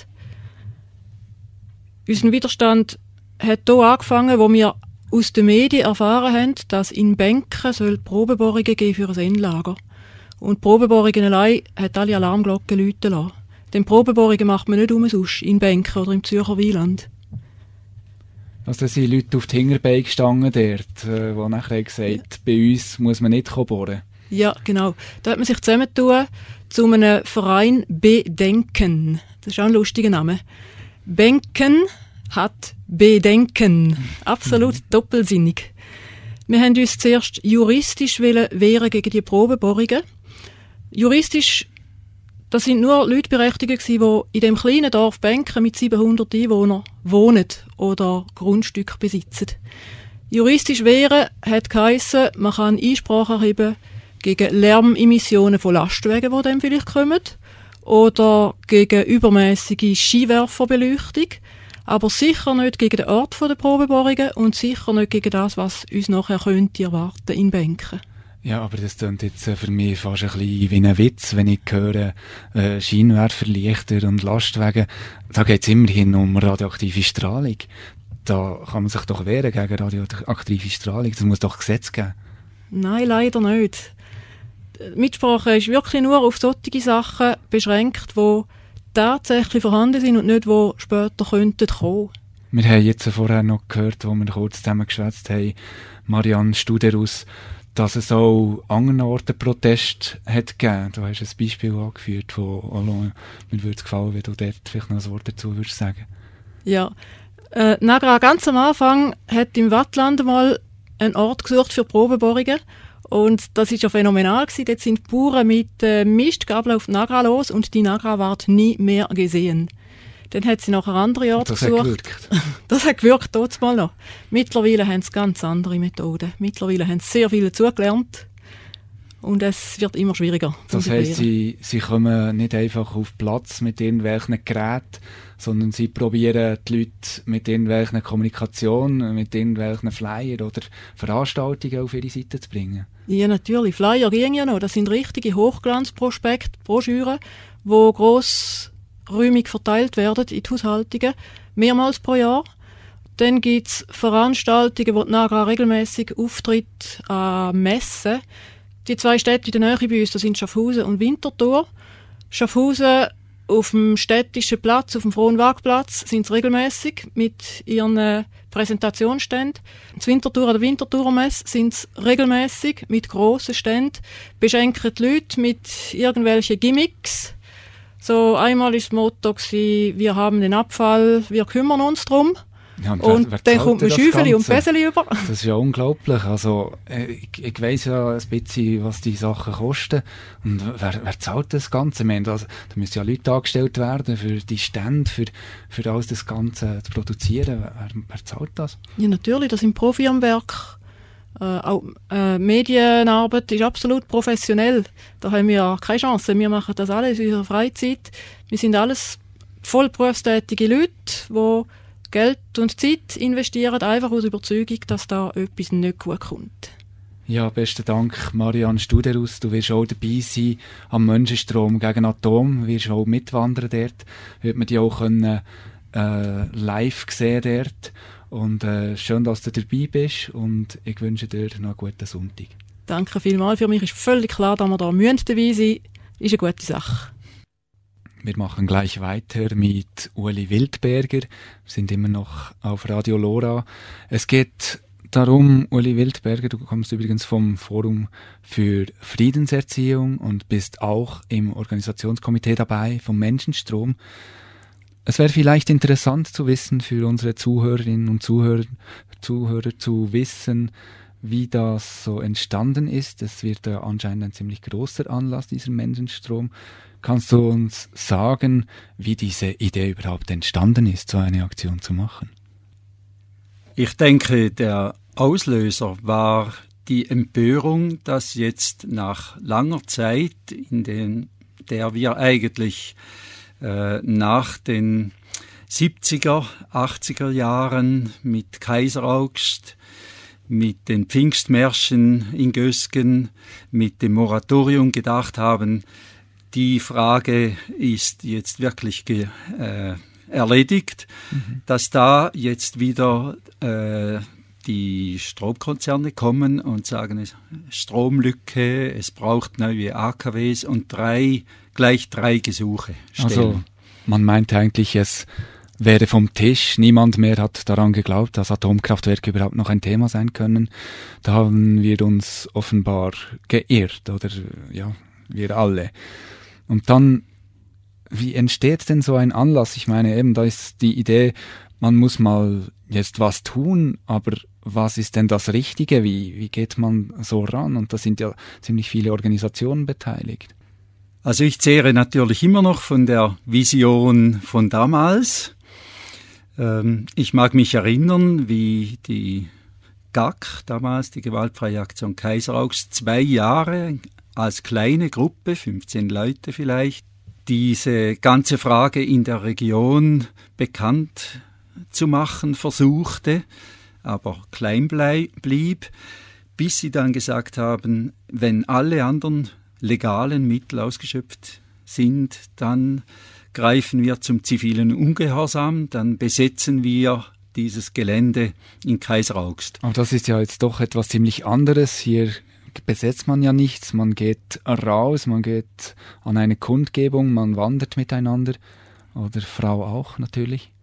Unser Widerstand hat hier angefangen, wo wir aus den Medien erfahren haben, dass in Benken soll Probebohrungen geben für ein Endlager. Und Probebohrungen allein hat alle Alarmglocken läuten lassen. Denn Probebohrungen macht man nicht umsonst in Benken oder im Zürcher Wieland. Also sind Leute auf die Hinterbeine gestanden dort, äh, die nachher gesagt haben, bei uns muss man nicht bohren. Ja, genau. Da hat man sich zusammentun zu einem Verein Bedenken. Das ist auch ein lustiger Name. Benken hat Bedenken. Absolut doppelsinnig. Wir haben uns zuerst juristisch wehren gegen die Probebohrungen. Juristisch, das sind nur Leute berechtigt gewesen, die in dem kleinen Dorf Benken mit siebenhundert Einwohnern wohnen oder Grundstücke besitzen. Juristisch wehren hat geheissen, man kann Einsprache erheben gegen Lärmemissionen von Lastwagen, die dann vielleicht kommen, oder gegen übermäßige Skiwerferbeleuchtung, aber sicher nicht gegen den Ort der Probebohrungen und sicher nicht gegen das, was uns nachher könnte erwarten in Benken. Ja, aber das klingt jetzt für mich fast ein bisschen wie ein Witz, wenn ich höre, äh, Scheinwerferlichter und Lastwagen. Da geht es immerhin um radioaktive Strahlung. Da kann man sich doch wehren gegen radioaktive Strahlung. Das muss doch Gesetz geben. Nein, leider nicht. Die Mitsprache ist wirklich nur auf solche Sachen beschränkt, die tatsächlich vorhanden sind und nicht, die später könnten kommen. Wir haben jetzt vorher noch gehört, wo wir kurz zusammen geschwätzt haben, Marianne Studerus, dass es auch an anderen Orten Proteste hat gegeben. Du hast ein Beispiel angeführt, wo Alain, mir würde es gefallen, wenn du dort vielleicht noch ein Wort dazu würdest sagen. Ja, äh, Nagra ganz am Anfang hat im Wattland mal einen Ort gesucht für Probenbohrungen. Und das ist ja phänomenal gewesen. Dort sind die Bauern mit äh, Mistgabeln auf die Nagra los und die Nagra ward nie mehr gesehen. Dann hat sie nachher andere Orte das gesucht. Hat gewirkt. Das hat gewirkt, trotz mal noch. Mittlerweile haben sie ganz andere Methoden. Mittlerweile haben sie sehr viele zugelernt. Und es wird immer schwieriger. Das heisst, sie, sie kommen nicht einfach auf Platz mit irgendwelchen Geräten, sondern sie probieren die Leute mit irgendwelchen Kommunikation, mit irgendwelchen Flyer oder Veranstaltungen auf ihre Seite zu bringen. Ja, natürlich. Flyer gehen ja noch. Das sind richtige Hochglanzprospekte, Broschüren, die grossräumig verteilt werden in die Haushaltungen, mehrmals pro Jahr. Dann gibt es Veranstaltungen, wo die Nagra regelmässig auftritt an Messen. Die zwei Städte in der Nähe bei uns, das sind Schaffhausen und Winterthur. Schaffhausen auf dem städtischen Platz, auf dem Fronwagplatz, sind sie regelmässig mit ihren äh, Präsentationsständen. In Winterthur an der Winterthurer Messe sind sie regelmässig mit grossen Ständen, beschenken die Leute mit irgendwelchen Gimmicks. So einmal ist das Motto gewesen, wir haben den Abfall, wir kümmern uns drum. Ja, und und wer, wer dann kommt man Schäufeli und Bäseli über. Das ist ja unglaublich. Also, ich, ich weiss ja ein bisschen, was die Sachen kosten. Und wer, wer zahlt das Ganze? Meine, also, da müssen ja Leute angestellt werden für die Stände, für, für alles das Ganze zu produzieren. Wer, wer zahlt das? Ja, natürlich, das sind Profi am Werk. Äh, auch äh, Medienarbeit ist absolut professionell. Da haben wir keine Chance. Wir machen das alles in unserer Freizeit. Wir sind alles vollberufstätige Leute, die Geld und Zeit investieren, einfach aus Überzeugung, dass da etwas nicht gut kommt. Ja, besten Dank, Marianne Studerus. Du wirst auch dabei sein am Menschenstrom gegen Atom. Du wirst auch mitwandern dort. Wird man die auch können, äh, live sehen dort. Und äh, schön, dass du dabei bist. Und ich wünsche dir noch einen guten Sonntag. Danke vielmals. Für mich ist völlig klar, dass wir da dabei sein müssen. Ist eine gute Sache. Wir machen gleich weiter mit Uli Wildberger. Wir sind immer noch auf Radio Lora. Es geht darum, Uli Wildberger, du kommst übrigens vom Forum für Friedenserziehung und bist auch im Organisationskomitee dabei vom Menschenstrom. Es wäre vielleicht interessant zu wissen für unsere Zuhörerinnen und Zuhörer, Zuhörer zu wissen, wie das so entstanden ist. Es wird ja anscheinend ein ziemlich großer Anlass, dieser Menschenstrom. Kannst du uns sagen, wie diese Idee überhaupt entstanden ist, so eine Aktion zu machen? Ich denke, der Auslöser war die Empörung, dass jetzt nach langer Zeit, in den, der wir eigentlich äh, nach den siebziger, achtziger Jahren mit Kaiseraugst, mit den Pfingstmärschen in Gösgen, mit dem Moratorium gedacht haben, die Frage ist jetzt wirklich ge, äh, erledigt, mhm. dass da jetzt wieder äh, die Stromkonzerne kommen und sagen, Stromlücke, es braucht neue A K Ws und drei, gleich drei Gesuche stellen. Also man meinte eigentlich, es wäre vom Tisch. Niemand mehr hat daran geglaubt, dass Atomkraftwerke überhaupt noch ein Thema sein können. Da haben wir uns offenbar geirrt, oder ja, wir alle. Und dann, wie entsteht denn so ein Anlass? Ich meine, eben, da ist die Idee, man muss mal jetzt was tun, aber was ist denn das Richtige? Wie, wie geht man so ran? Und da sind ja ziemlich viele Organisationen beteiligt. Also ich zehre natürlich immer noch von der Vision von damals. Ähm, ich mag mich erinnern, wie die G A K, damals die Gewaltfreie Aktion Kaiseraugst, zwei Jahre als kleine Gruppe, fünfzehn Leute vielleicht, diese ganze Frage in der Region bekannt zu machen versuchte, aber klein blieb, bis sie dann gesagt haben, wenn alle anderen legalen Mittel ausgeschöpft sind, dann greifen wir zum zivilen Ungehorsam, dann besetzen wir dieses Gelände in Kaiseraugst. Aber das ist ja jetzt doch etwas ziemlich anderes. Hier besetzt man ja nichts, man geht raus, man geht an eine Kundgebung, man wandert miteinander. Oder Frau auch natürlich.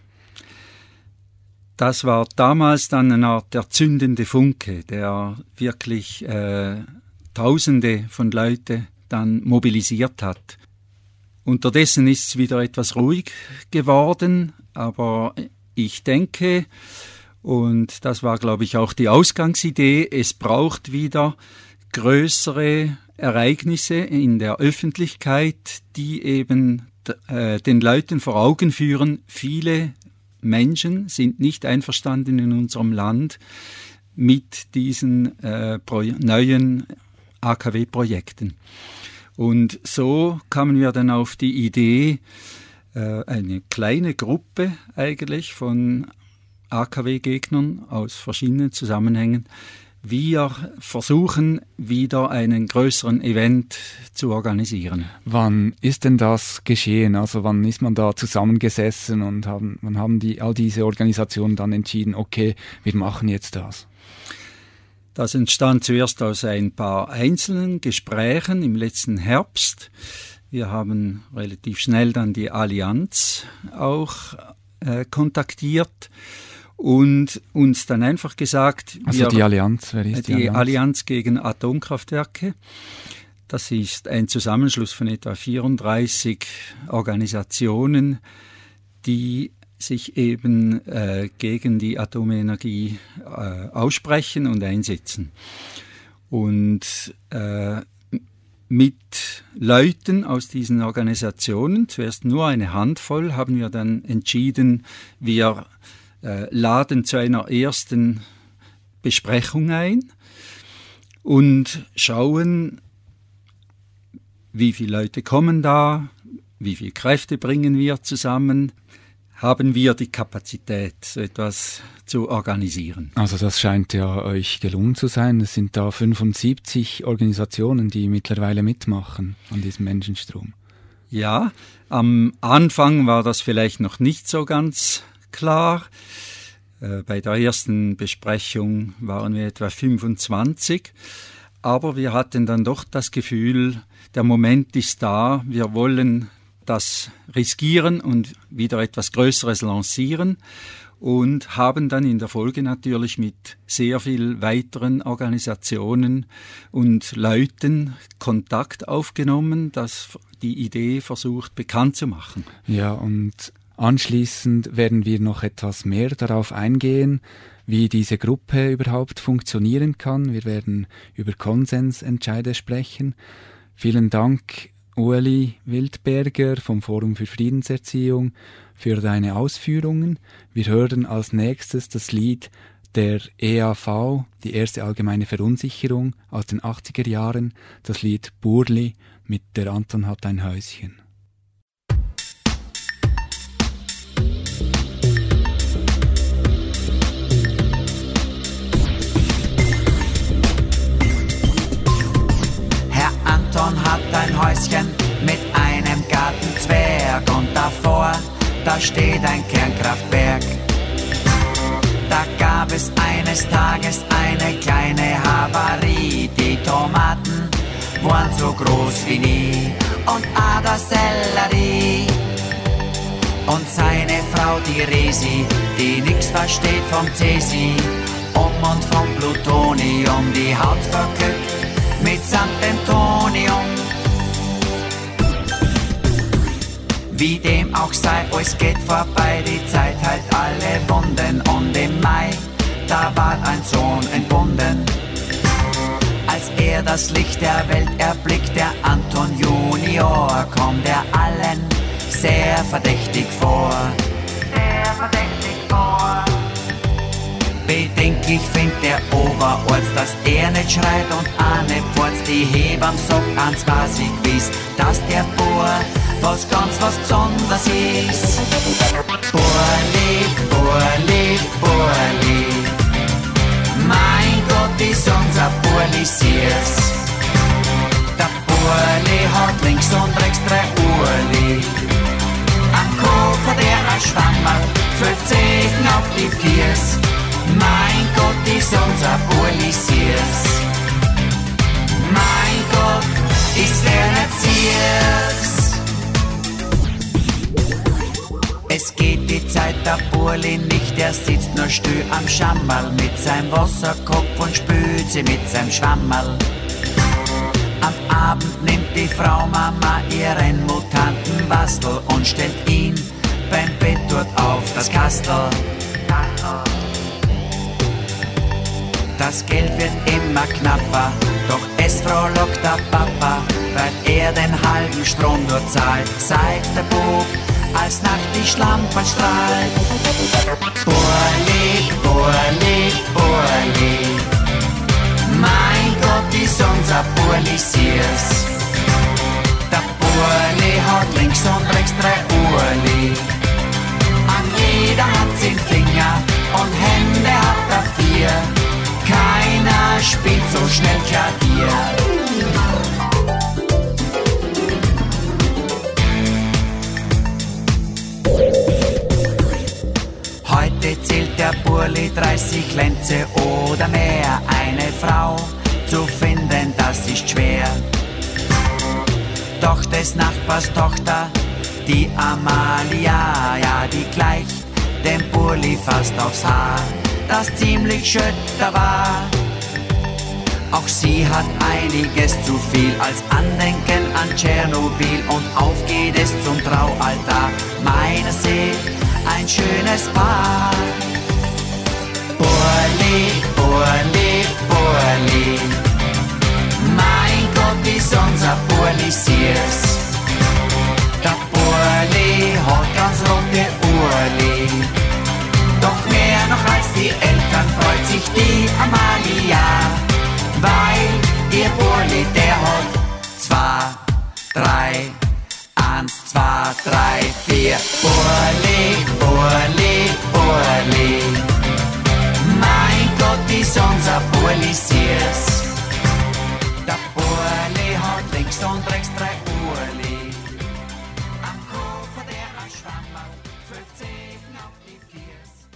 Das war damals dann eine Art der zündende Funke, der wirklich äh, Tausende von Leuten dann mobilisiert hat. Unterdessen ist es wieder etwas ruhig geworden, aber ich denke, und das war, glaube ich, auch die Ausgangsidee, es braucht wieder größere Ereignisse in der Öffentlichkeit, die eben äh, den Leuten vor Augen führen, viele Menschen sind nicht einverstanden in unserem Land mit diesen äh, neuen A K W-Projekten. Und so kamen wir dann auf die Idee, äh, eine kleine Gruppe eigentlich von A K W-Gegnern aus verschiedenen Zusammenhängen. Wir versuchen wieder einen größeren Event zu organisieren. Wann ist denn das geschehen? Also wann ist man da zusammengesessen und haben, wann haben die, all diese Organisationen dann entschieden, okay, wir machen jetzt das? Das entstand zuerst aus ein paar einzelnen Gesprächen im letzten Herbst. Wir haben relativ schnell dann die Allianz auch äh, kontaktiert und uns dann einfach gesagt... Also wir, die Allianz, wer ist die, die Allianz? Allianz gegen Atomkraftwerke. Das ist ein Zusammenschluss von etwa vierunddreißig Organisationen, die sich eben äh, gegen die Atomenergie äh, aussprechen und einsetzen. Und äh, mit Leuten aus diesen Organisationen, zuerst nur eine Handvoll, haben wir dann entschieden, wir äh, laden zu einer ersten Besprechung ein und schauen, wie viele Leute kommen da, wie viele Kräfte bringen wir zusammen, haben wir die Kapazität, so etwas zu organisieren. Also das scheint ja euch gelungen zu sein. Es sind da fünfundsiebzig Organisationen, die mittlerweile mitmachen an diesem Menschenstrom. Ja, am Anfang war das vielleicht noch nicht so ganz klar. Äh, bei der ersten Besprechung waren wir etwa fünfundzwanzig. Aber wir hatten dann doch das Gefühl, der Moment ist da, wir wollen das riskieren und wieder etwas Größeres lancieren und haben dann in der Folge natürlich mit sehr viel weiteren Organisationen und Leuten Kontakt aufgenommen, das die Idee versucht bekannt zu machen. Ja, und anschließend werden wir noch etwas mehr darauf eingehen, wie diese Gruppe überhaupt funktionieren kann. Wir werden über Konsensentscheide sprechen. Vielen Dank, Ueli Wildberger vom Forum für Friedenserziehung, für deine Ausführungen. Wir hören als nächstes das Lied der E A V, die erste allgemeine Verunsicherung aus den achtziger Jahren, das Lied Burli mit Der Anton hat ein Häuschen. Anton hat ein Häuschen mit einem Gartenzwerg und davor, da steht ein Kernkraftwerk. Da gab es eines Tages eine kleine Havarie. Die Tomaten waren so groß wie nie und auch der Sellerie. Und seine Frau, die Resi, die nix versteht vom Cäsi um und vom Plutonium, die Haut verglückt mitsamt dem Thorium. Wie dem auch sei, alles geht vorbei, die Zeit heilt alle Wunden. Und im Mai, da ward ein Sohn entbunden. Als er das Licht der Welt erblickt, der Anton Junior, kommt er allen sehr verdächtig vor. Sehr verdächtig vor. Bedenklich findet der Oberarzt, dass er nicht schreit und auch nicht furzt. Die Hebamme sagt, eins weiß ich gewiss, dass der Bur was ganz was Besonderes ist. Burli, Burli, Burli, mein Gott, ist unser Burli süß. Der Burli hat links und rechts drei Urli. Am Koffer der ein Schwammerl, zwölf Zehen auf die Kiers. Mein Gott, ist unser Burli süß. Burli nicht, der sitzt nur still am Schammerl mit seinem Wasserkopf und spült sie mit seinem Schwammerl. Am Abend nimmt die Frau Mama ihren mutanten Bastel und stellt ihn beim Bett dort auf das Kastel. Das Geld wird immer knapper, doch es frohlockt der Papa, weil er den halben Strom nur zahlt, zeigt der Bub, als Nacht die Schlampe strahlt. Burli, Burli, Burli, mein Gott, ist unser Burli Siers. Der Burli hat links und rechts drei Uhrli, an jeder hat zehn Finger und Hände hat er vier. Keiner spielt so schnell Klavier. Heute zählt der Burli dreißig Lenze oder mehr. Eine Frau zu finden, das ist schwer. Doch des Nachbars Tochter, die Amalia, ja, die gleicht dem Burli fast aufs Haar, das ziemlich schütter war. Auch sie hat einiges zu viel als Andenken an Tschernobyl und auf geht es zum Traualtar meiner Seele, ein schönes Paar. Burli, Burli, Burli, mein Gott, ist unser Burli Siers. Der Burli hat ganz rote Uhrli, doch mehr noch als die Eltern freut sich die Amalia, weil ihr Burli, der hat zwei, drei, eins, zwei, drei, vier. Burli, Burli, Burli, mein Gott, ist unser Burli Siers. Der Burli hat links und rechts drei Uhrli, am Koffer der ein Schwammerl, zwölf Zehen auf die Viers.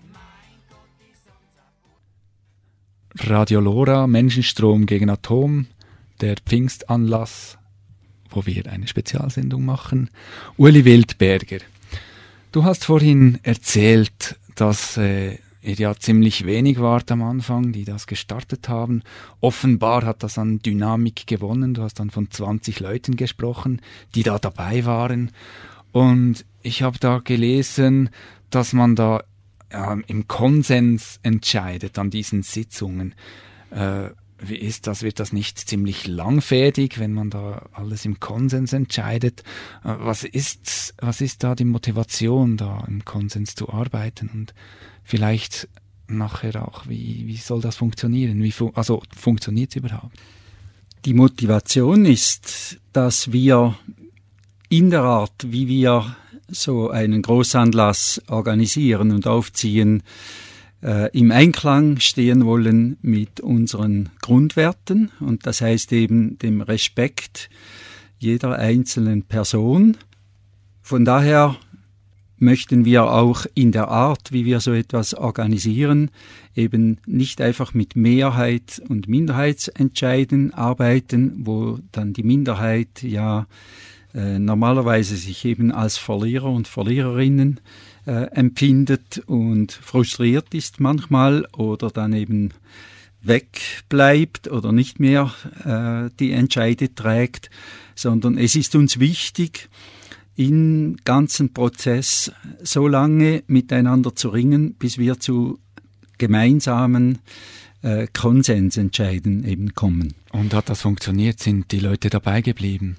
Radio Lora, Menschenstrom gegen Atom, der Pfingstanlass, wo wir eine Spezialsendung machen. Uli Wildberger, du hast vorhin erzählt, dass äh, ihr ja ziemlich wenig wart am Anfang, die das gestartet haben. Offenbar hat das an Dynamik gewonnen. Du hast dann von zwanzig Leuten gesprochen, die da dabei waren. Und ich habe da gelesen, dass man da ja, im Konsens entscheidet an diesen Sitzungen. Äh, wie ist das? Wird das nicht ziemlich langfädig, wenn man da alles im Konsens entscheidet? Äh, was ist, was ist da die Motivation, da im Konsens zu arbeiten? Und vielleicht nachher auch, wie, wie soll das funktionieren? Wie fu- also funktioniert es überhaupt? Die Motivation ist, dass wir in der Art, wie wir so einen Großanlass organisieren und aufziehen, äh, im Einklang stehen wollen mit unseren Grundwerten, und das heißt eben dem Respekt jeder einzelnen Person. Von daher möchten wir auch in der Art, wie wir so etwas organisieren, eben nicht einfach mit Mehrheit und Minderheitsentscheiden arbeiten, wo dann die Minderheit ja Äh, normalerweise sich eben als Verlierer und Verliererinnen äh, empfindet und frustriert ist manchmal oder dann eben wegbleibt oder nicht mehr äh, die Entscheide trägt, sondern es ist uns wichtig, im ganzen Prozess so lange miteinander zu ringen, bis wir zu gemeinsamen äh, Konsensentscheiden eben kommen. Und hat das funktioniert? Sind die Leute dabei geblieben?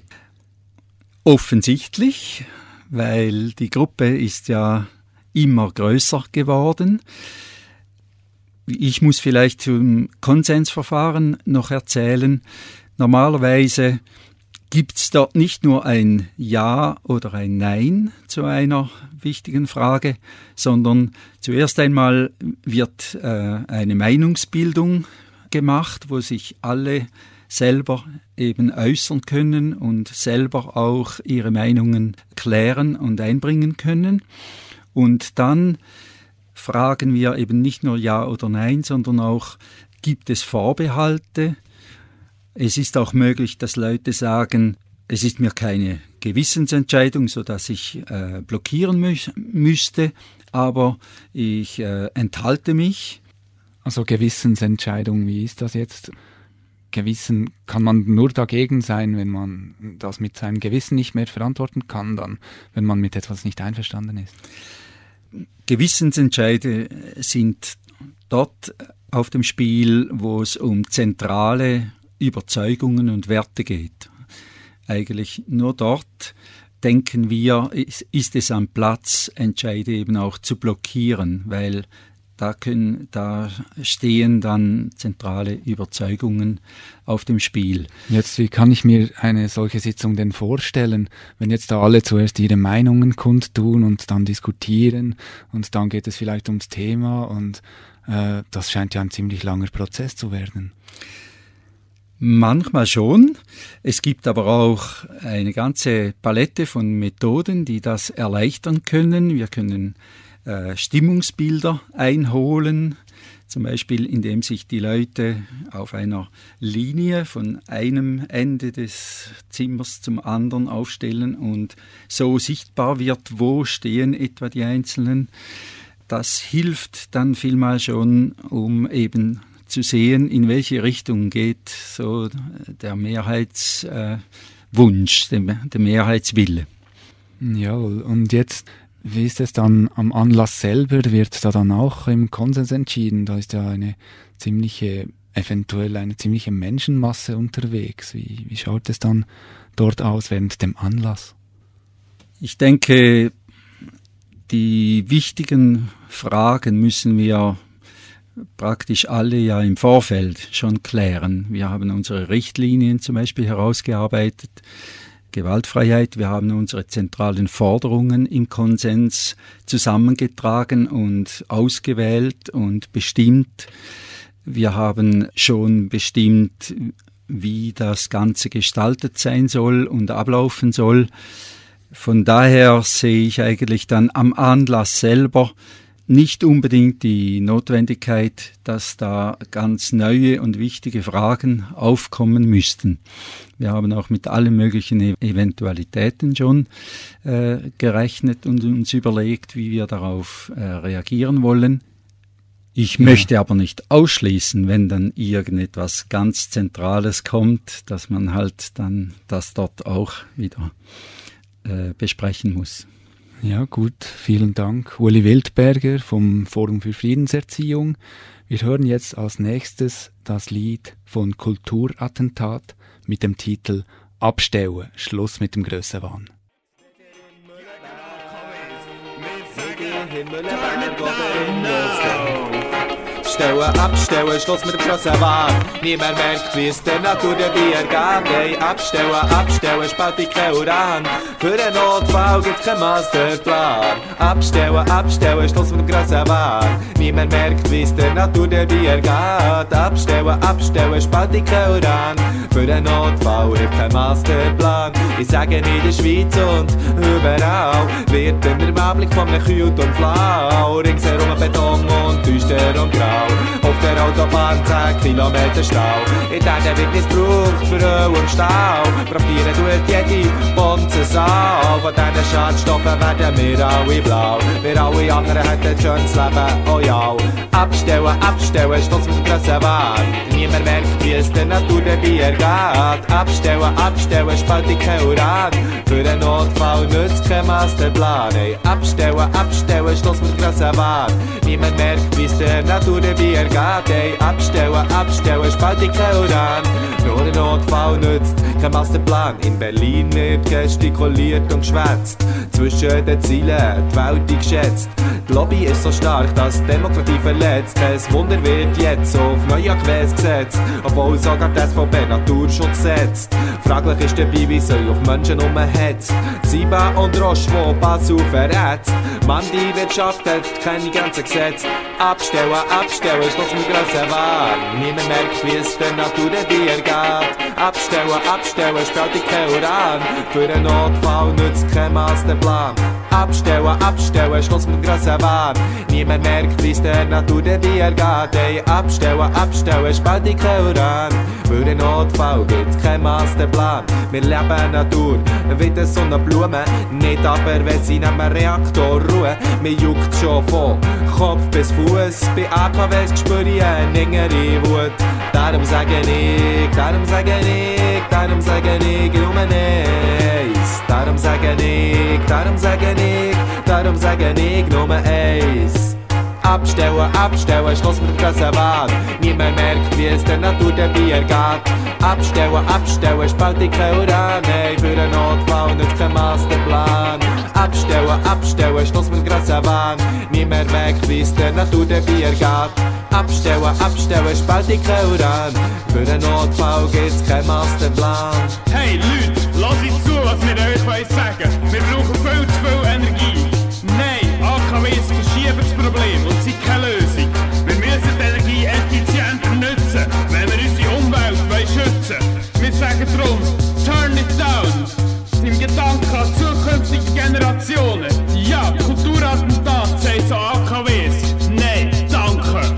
Offensichtlich, weil die Gruppe ist ja immer größer geworden. Ich muss vielleicht zum Konsensverfahren noch erzählen. Normalerweise gibt es dort nicht nur ein Ja oder ein Nein zu einer wichtigen Frage, sondern zuerst einmal wird äh, eine Meinungsbildung gemacht, wo sich alle selber eben äußern können und selber auch ihre Meinungen klären und einbringen können. Und dann fragen wir eben nicht nur Ja oder Nein, sondern auch, gibt es Vorbehalte? Es ist auch möglich, dass Leute sagen, es ist mir keine Gewissensentscheidung, sodass ich äh, blockieren mü- müsste, aber ich äh, enthalte mich. Also Gewissensentscheidung, wie ist das jetzt? Gewissen kann man nur dagegen sein, wenn man das mit seinem Gewissen nicht mehr verantworten kann, dann, wenn man mit etwas nicht einverstanden ist. Gewissensentscheide sind dort auf dem Spiel, wo es um zentrale Überzeugungen und Werte geht. Eigentlich nur dort, denken wir, ist, ist es am Platz, Entscheide eben auch zu blockieren, weil da, können, da stehen dann zentrale Überzeugungen auf dem Spiel. Jetzt, wie kann ich mir eine solche Sitzung denn vorstellen, wenn jetzt da alle zuerst ihre Meinungen kundtun und dann diskutieren und dann geht es vielleicht ums Thema und äh, das scheint ja ein ziemlich langer Prozess zu werden. Manchmal schon. Es gibt aber auch eine ganze Palette von Methoden, die das erleichtern können. Wir können äh, Stimmungsbilder einholen, zum Beispiel indem sich die Leute auf einer Linie von einem Ende des Zimmers zum anderen aufstellen und so sichtbar wird, wo stehen etwa die Einzelnen. Das hilft dann vielmal schon, um eben zu sehen, in welche Richtung geht so der Mehrheitswunsch, äh, der, der Mehrheitswille. Jawohl, und jetzt, wie ist es dann am Anlass selber? Wird da dann auch im Konsens entschieden? Da ist ja eine ziemliche, eventuell eine ziemliche Menschenmasse unterwegs. Wie, wie schaut es dann dort aus während dem Anlass? Ich denke, die wichtigen Fragen müssen wir praktisch alle ja im Vorfeld schon klären. Wir haben unsere Richtlinien zum Beispiel herausgearbeitet, Gewaltfreiheit, wir haben unsere zentralen Forderungen im Konsens zusammengetragen und ausgewählt und bestimmt. Wir haben schon bestimmt, wie das Ganze gestaltet sein soll und ablaufen soll. Von daher sehe ich eigentlich dann am Anlass selber nicht unbedingt die Notwendigkeit, dass da ganz neue und wichtige Fragen aufkommen müssten. Wir haben auch mit allen möglichen Eventualitäten schon äh, gerechnet und uns überlegt, wie wir darauf äh, reagieren wollen. Ich ja. möchte aber nicht ausschließen, wenn dann irgendetwas ganz Zentrales kommt, dass man halt dann das dort auch wieder äh, besprechen muss. Ja, gut, vielen Dank. Uli Wildberger vom Forum für Friedenserziehung. Wir hören jetzt als nächstes das Lied von Kulturattentat mit dem Titel Abstellen, Schluss mit dem Grössenwahn. Abstellen, abstellen, Schluss mit dem Grössenwahn. Niemand merkt, wie es der Natur dabei ergeht. Hey, abstellen, abstellen, Spaltung kein Uran. Für einen Notfall gibt's keinen Masterplan. Abstellen, abstellen, Schluss mit dem Grössenwahn. Niemand merkt, wie es der Natur dabei ergeht. Abstellen, abstellen, Spaltung kein Uran. Für einen Notfall gibt's keinen Masterplan. Ich sage in der Schweiz und überall wird der Anblick von einem kühlt und flau. Ringsherum Beton und düster und grau. Auf der Autobahn zehn Kilometer Stau. In denen wird missbraucht für Öl und Stau. Profitieren tut jede Bonzensau. Von diesen Schadstoffen werden wir alle blau. Wir alle anderen hätten ein schönes Leben, oh ja. Abstellen, abstellen, Schluss mit dem Grössenwahn. Niemand merkt, wie es der Natur dabei ergeht. Abstellen, abstellen, Spaltung kein Uran. Für einen Notfall nützt kein Masterplan. Hey, abstellen, abstellen, Schluss mit dem Grössenwahn. Niemand merkt, wie es der Natur dabei ergeht. Hey, abstellen, abstellen, Spaltung kein Uran. Nur ein Notfall nützt kein Masterplan. In Berlin wird gestikuliert und geschwätzt. Zwischen den Zielen die Welt geschätzt. Die Lobby ist so stark, dass die Demokratie verletzt. Kein Wunder wird jetzt auf neue Quäs gesetzt. Obwohl sogar die S V B Naturschutz setzt. Fraglich ist dabei, wie sie auf Menschen umhetzt. Siba und Roche, wo Basel verrätzt. Mann, die Wirtschaft hat keine Grenzen gesetzt. Abstellen, abstellen, Schluss mit Grössenwahn. Niemand merkt, wie es der Natur dabei ergeht. Abstellen, abstellen, Spaltung kein Uran. Für einen Notfall nützt kein Masterplan. Abstellen, abstellen, Schluss mit Grössenwahn. Niemand merkt, wie es der Natur dabei ergeht. Hey, abstellen, abstellen, Spaltung kein Uran. Für einen Notfall Notfall gibt's keinen Masterplan. Wir leben Natur, wie die Sonnenblume, nicht aber, wenn sie neben einem Reaktor ruhen. Mir juckt schon von Kopf bis Fuß, bei A K Ws spüre ich eine innere Wut. Darum sage ich, darum sage ich, darum sage ich nur eins. Darum sage ich, darum sage ich, darum sage ich nur eins. Abstellen, abstellen, Schluss mit dem Reservat. Niemand merkt, wie es der Natur dabei ergeht. Abstellen, abstellen, spaltige Uran. Hey, für einen Notfall nicht kein Masterplan. Abstellen, abstellen, Schluss mit dem Reservat. Niemand merkt, wie es der Natur dabei ergeht. Abstellen, abstellen, spaltige Uran. Für einen Notfall gibt's kein Masterplan. Hey Leute, lasst zu, was wir euch sagen. Wir brauchen viel zu viel Energie. Nein, A K Ws verschieben das Problem und sind keine Lösung. Wir müssen die Energie effizienter nutzen, wenn wir unsere Umwelt schützen wollen. Wir sagen darum, turn it down. Im Gedanken an zukünftige Generationen. Ja, Kulturattentat sagt zu A K Ws. Nein, danke.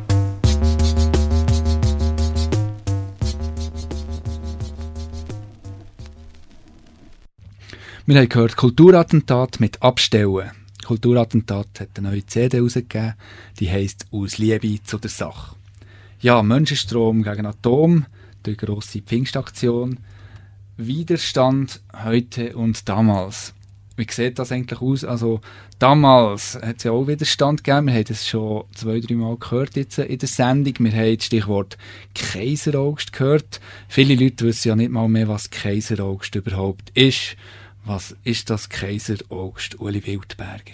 Wir haben gehört, Kulturattentat mit Abstellen. Kulturattentat hat eine neue C D herausgegeben, die heisst «Aus Liebe zu der Sache». Ja, Menschenstrom gegen Atom, die grosse Pfingstaktion, Widerstand heute und damals. Wie sieht das eigentlich aus? Also, damals hat es ja auch Widerstand gegeben. Wir haben das schon zwei, drei Mal gehört jetzt in der Sendung. Wir haben das Stichwort Kaiseraugst gehört. Viele Leute wissen ja nicht mal mehr, was Kaiseraugst überhaupt ist. Was ist das Kaiseraugst, Uli Wildberger?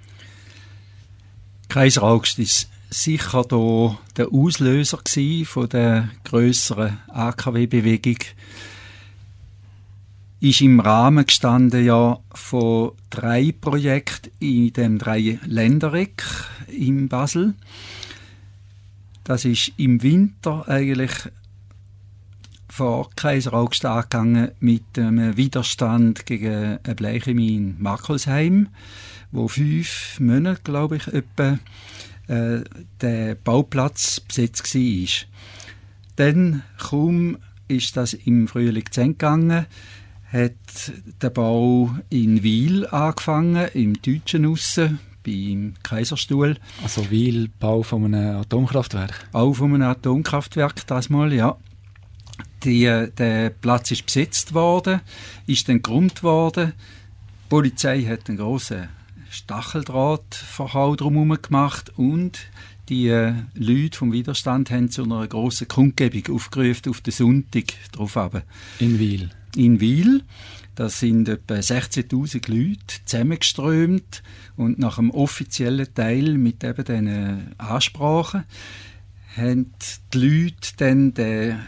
Kaiseraugst ist sicher da der Auslöser von der grösseren A K W-Bewegung. Ist im Rahmen gestanden ja von drei Projekten in dem Drei-Ländereck in Basel. Das ist im Winter eigentlich vor Kaiseraugst angegangen mit einem Widerstand gegen eine Bleichemie in Markelsheim, wo fünf Monate, glaube ich, etwa äh, der Bauplatz besetzt war. Dann kaum ist das im Frühling zu Ende gegangen, hat der Bau in Wil angefangen, im Deutschen aussen, beim Kaiserstuhl. Also Wil, Bau von einem Atomkraftwerk? Auch von einem Atomkraftwerk, das mal, ja. Die, der Platz ist besetzt worden, ist dann geräumt worden. Die Polizei hat einen grossen Stacheldrahtverhau drumherum gemacht und die äh, Leute vom Widerstand haben zu einer grossen Kundgebung aufgerufen auf den Sonntag drauf runter. In Wil? In Wil. Das sind etwa sechzehntausend Leute zusammengeströmt und nach dem offiziellen Teil mit eben diesen Ansprachen haben die Leute dann den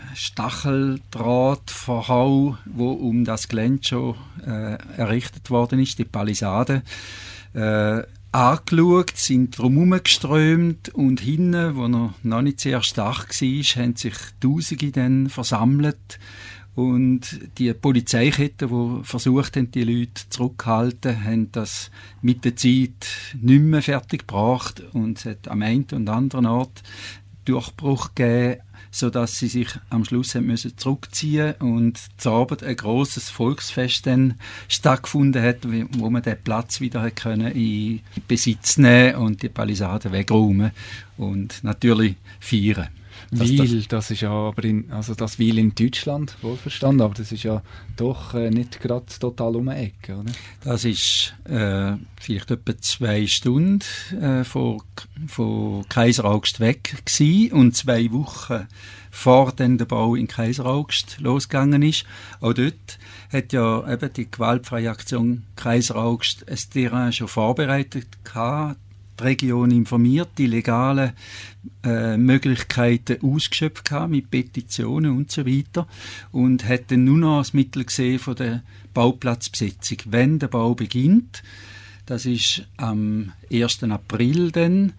Stacheldrahtverhau, wo um das Gelände schon äh, errichtet worden ist, die Palisade, äh, angeschaut, sind drumherum geströmt und hinten, wo er noch nicht sehr stark war, haben sich Tausende dann versammelt und die Polizeikette, die versucht haben, die Leute zurückzuhalten, haben das mit der Zeit nicht mehr fertig gebracht und es hat am einen und anderen Ort Durchbruch gegeben, sodass sie sich am Schluss haben müssen zurückziehen und zu Abend ein grosses Volksfest dann stattgefunden hat, wo man den Platz wieder hat können in Besitz nehmen und die Palisade wegräumen und natürlich feiern. Wil, das ist ja aber in, also das Wil in Deutschland, wohlverstanden, aber das ist ja doch äh, nicht gerade total um die Ecke, oder? Das ist äh, vielleicht etwa zwei Stunden äh, von, von Kaiseraugst weg gewesen und zwei Wochen vor dann der Bau in Kaiseraugst losgegangen ist. Auch dort hat ja eben die gewaltfreie Aktion Kaiseraugst ein Terrain schon vorbereitet gehabt, die Region informiert, die legalen äh, Möglichkeiten ausgeschöpft gehabt, mit Petitionen und so weiter und hat dann nur noch als Mittel gesehen von der Bauplatzbesetzung. Wenn der Bau beginnt, das ist am ersten April dann,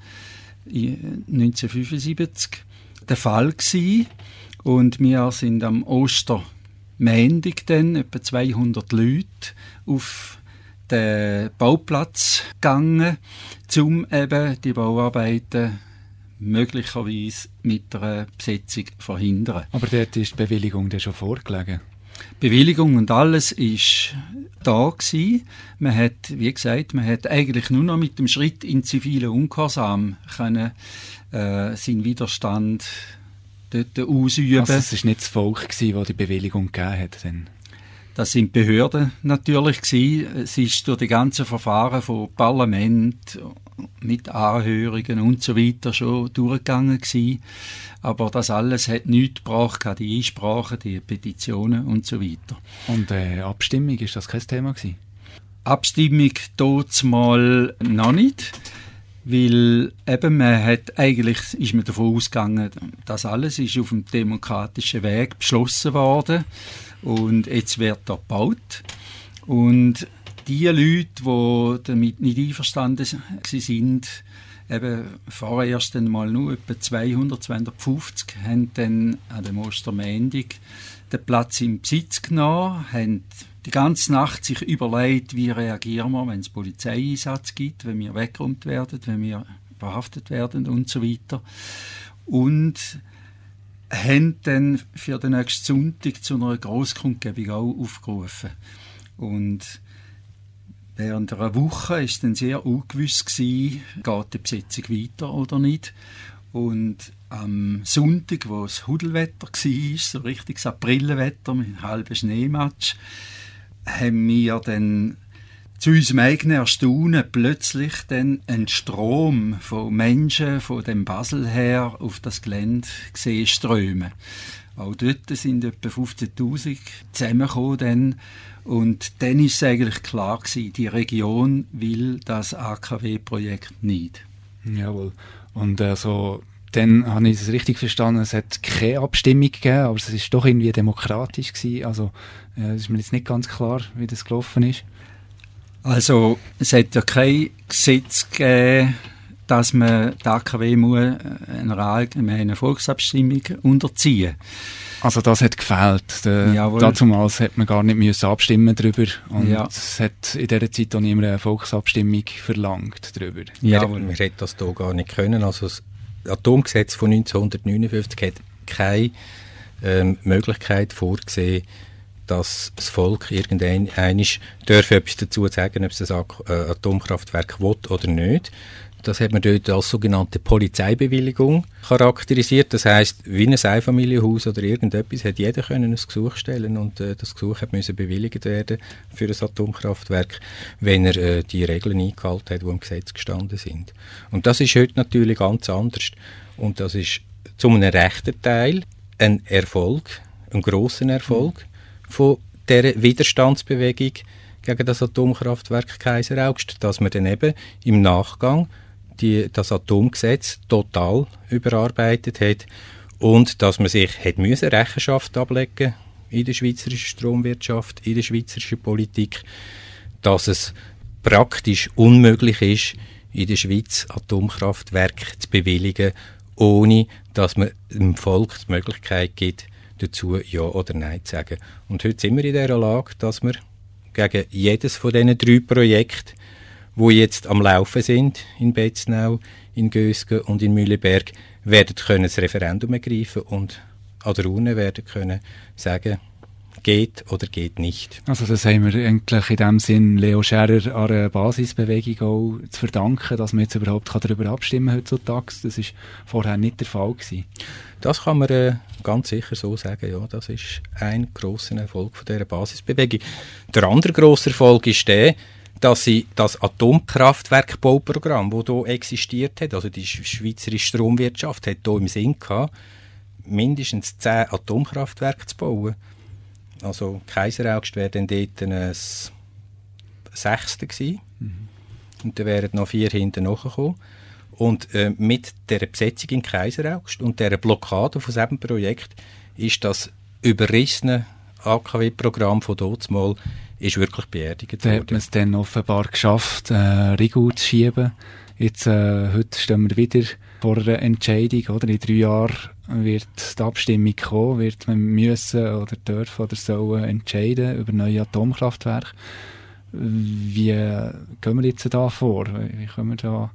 neunzehnhundertfünfundsiebzig, der Fall gewesen. Und wir sind am Ostermontag dann, etwa zweihundert Leute, auf den Bauplatz gegangen, um eben die Bauarbeiten möglicherweise mit einer Besetzung verhindern. Aber dort ist die Bewilligung dann schon vorgelegen? Bewilligung und alles ist da gewesen. Man hat, wie gesagt, man hat eigentlich nur noch mit dem Schritt in zivilen Ungehorsam können, äh, seinen Widerstand dort ausüben. Also es war nicht das Volk, das die Bewilligung gegeben hat? Dann. Das sind Behörden natürlich gewesen. Es ist durch die ganzen Verfahren von Parlament mit Anhörungen und so weiter schon durchgegangen gewesen. Aber das alles hat nichts gebracht, die Einsprachen, die Petitionen und so weiter. Und äh, Abstimmung, ist das kein Thema gewesen? Abstimmung tut's mal noch nicht, weil eben man hat eigentlich ist man davon ausgegangen, das alles ist auf dem demokratischen Weg beschlossen worden und jetzt wird da gebaut. Und die Leute, die damit nicht einverstanden sind, eben vorerst einmal nur etwa zweihundert, zweihundertfünfzig, haben dann an dem Ostermäntig den Platz in Besitz genommen, haben die ganze Nacht sich überlegt, wie reagieren wir, wenn es Polizeieinsatz gibt, wenn wir weggeräumt werden, wenn wir verhaftet werden und so weiter. Und haben dann für den nächsten Sonntag zu einer Grosskundgebung auch aufgerufen. Und während einer Woche war es dann sehr ungewiss gewesen, geht die Besetzung weiter oder nicht. Und am Sonntag, wo es Hudelwetter war, so richtiges Aprilwetter mit einem halben Schneematsch, haben wir dann zu unserem eigenen Erstaunen plötzlich dann einen Strom von Menschen von dem Basel her auf das Gelände gesehen strömen. Auch dort sind etwa fünfzehntausend zusammengekommen dann. Und dann war es eigentlich klar gewesen, die Region will das A K W-Projekt nicht. Jawohl. Und also, dann habe ich es richtig verstanden, es hat keine Abstimmung gegeben, aber es war doch irgendwie demokratisch gewesen. Also, es ist mir jetzt nicht ganz klar, wie das gelaufen ist. Also, es hat ja kein Gesetz gegeben, dass man die A K W muss einer allgemeinen Volksabstimmung unterziehen. Also das hat gefehlt. Dazumals hat man gar nicht müssen abstimmen darüber und ja. Es hat in dieser Zeit auch niemand eine Volksabstimmung verlangt darüber. Ja, man, man hätte das hier gar nicht können. Also das Atomgesetz von neunzehnhundertneunundfünfzig hat keine ähm, Möglichkeit vorgesehen, dass das Volk irgendein einisch dürfe etwas dazu sagen, ob es das Atomkraftwerk will oder nicht. Das hat man dort als sogenannte Polizeibewilligung charakterisiert. Das heisst, wie ein Einfamilienhaus oder irgendetwas hat jeder können ein Gesuch stellen und äh, das Gesuch hat müssen bewilligt werden für das Atomkraftwerk, wenn er äh, die Regeln eingehalten hat, die im Gesetz gestanden sind. Und das ist heute natürlich ganz anders. Und das ist zu einem rechten Teil ein Erfolg, ein grosser Erfolg mhm. von dieser Widerstandsbewegung gegen das Atomkraftwerk Kaiser Augst, dass man dann eben im Nachgang die, das Atomgesetz total überarbeitet hat und dass man sich hat müssen Rechenschaft ablegen in der schweizerischen Stromwirtschaft, in der schweizerischen Politik, dass es praktisch unmöglich ist, in der Schweiz Atomkraftwerke zu bewilligen, ohne dass man dem Volk die Möglichkeit gibt, dazu Ja oder Nein zu sagen. Und heute sind wir in dieser Lage, dass wir gegen jedes von diesen drei Projekten, die jetzt am Laufen sind, in Betznau, in Gösgen und in Mühleberg, werden können das Referendum ergreifen und an der Urne werden können sagen, geht oder geht nicht. Also das haben wir eigentlich in dem Sinn Leo Scherer an einer Basisbewegung auch zu verdanken, dass man jetzt überhaupt darüber abstimmen kann heutzutage. Das war vorher nicht der Fall gewesen. Das kann man äh, ganz sicher so sagen, ja. Das ist ein grosser Erfolg von dieser Basisbewegung. Der andere grosse Erfolg ist der, dass sie das Atomkraftwerkbauprogramm, das hier existiert hat, also die schweizerische Stromwirtschaft, hat hier im Sinn gehabt, mindestens zehn Atomkraftwerke zu bauen. Also Kaiser Augst wäre dann dort ein Sechste gewesen. Mhm. Und dann wären noch vier hinten nachgekommen. Und äh, mit der Besetzung in Kaiser Augst und der Blockade von diesem Projekt ist das überrissene A K W-Programm von damals ist wirklich beerdigt worden. Da hat man es dann offenbar geschafft, äh, Riegel zu schieben. Jetzt, äh, heute stehen wir wieder vor einer Entscheidung, oder? In drei Jahren wird die Abstimmung kommen, wird man müssen oder dürfen oder sollen entscheiden über neue Atomkraftwerke. Wie gehen wir jetzt da vor? Wie können wir da